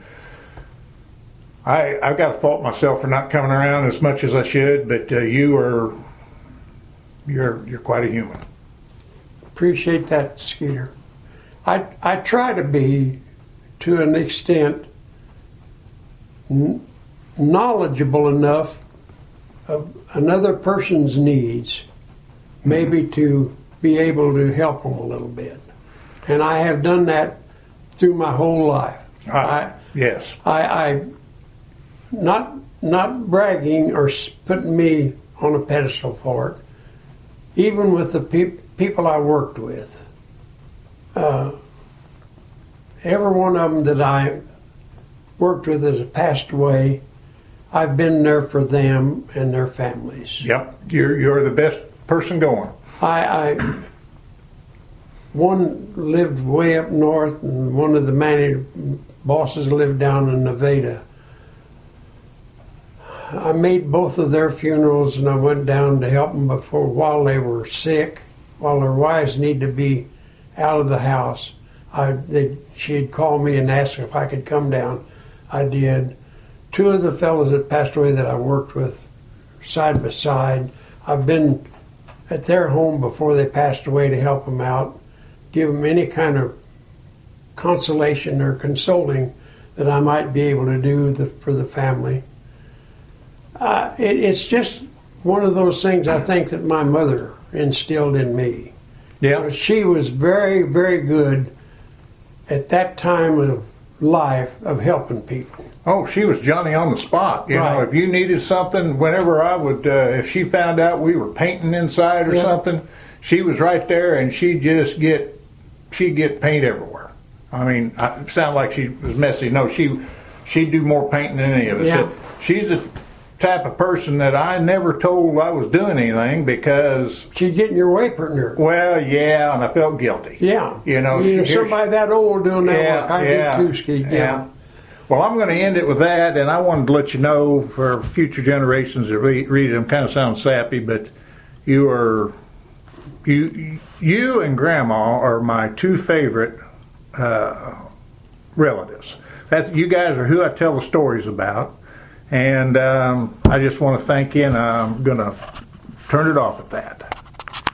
I've got to fault myself for not coming around as much as I should, but you're quite a human. Appreciate that, Skeeter. I try to be, to an extent, knowledgeable enough of another person's needs, maybe to be able to help them a little bit. And I have done that through my whole life. Yes. I not bragging or putting me on a pedestal for it. Even with the people I worked with, every one of them that I worked with has passed away. I've been there for them and their families. Yep, you're the best person going. One lived way up north, and one of the bosses lived down in Nevada. I made both of their funerals, and I went down to help them while they were sick, while their wives needed to be out of the house. She'd call me and ask if I could come down. I did. 2 of the fellows that passed away that I worked with side by side, I've been at their home before they passed away to help them out, give them any kind of consolation or consoling that I might be able to do for the family. It's just one of those things I think that my mother instilled in me. Yeah. She was very, very good at that time of life of helping people. Oh, she was Johnny on the spot. You Right. know, if you needed something, whenever I would, if she found out we were painting inside or something, she was right there, and she'd get paint everywhere. I mean, it sounded like she was messy. No, she'd do more painting than any of us. Yeah. She's the type of person that I never told I was doing anything because She'd get in your way pretty near. well, yeah, and I felt guilty. Yeah. You know, somebody that old doing that work, I did too, Skeet. Yeah. Well, I'm going to end it with that, and I wanted to let you know for future generations that read them. Kind of sounds sappy, but you and Grandma are my 2 favorite relatives. You guys are who I tell the stories about, and I just want to thank you, and I'm going to turn it off at that.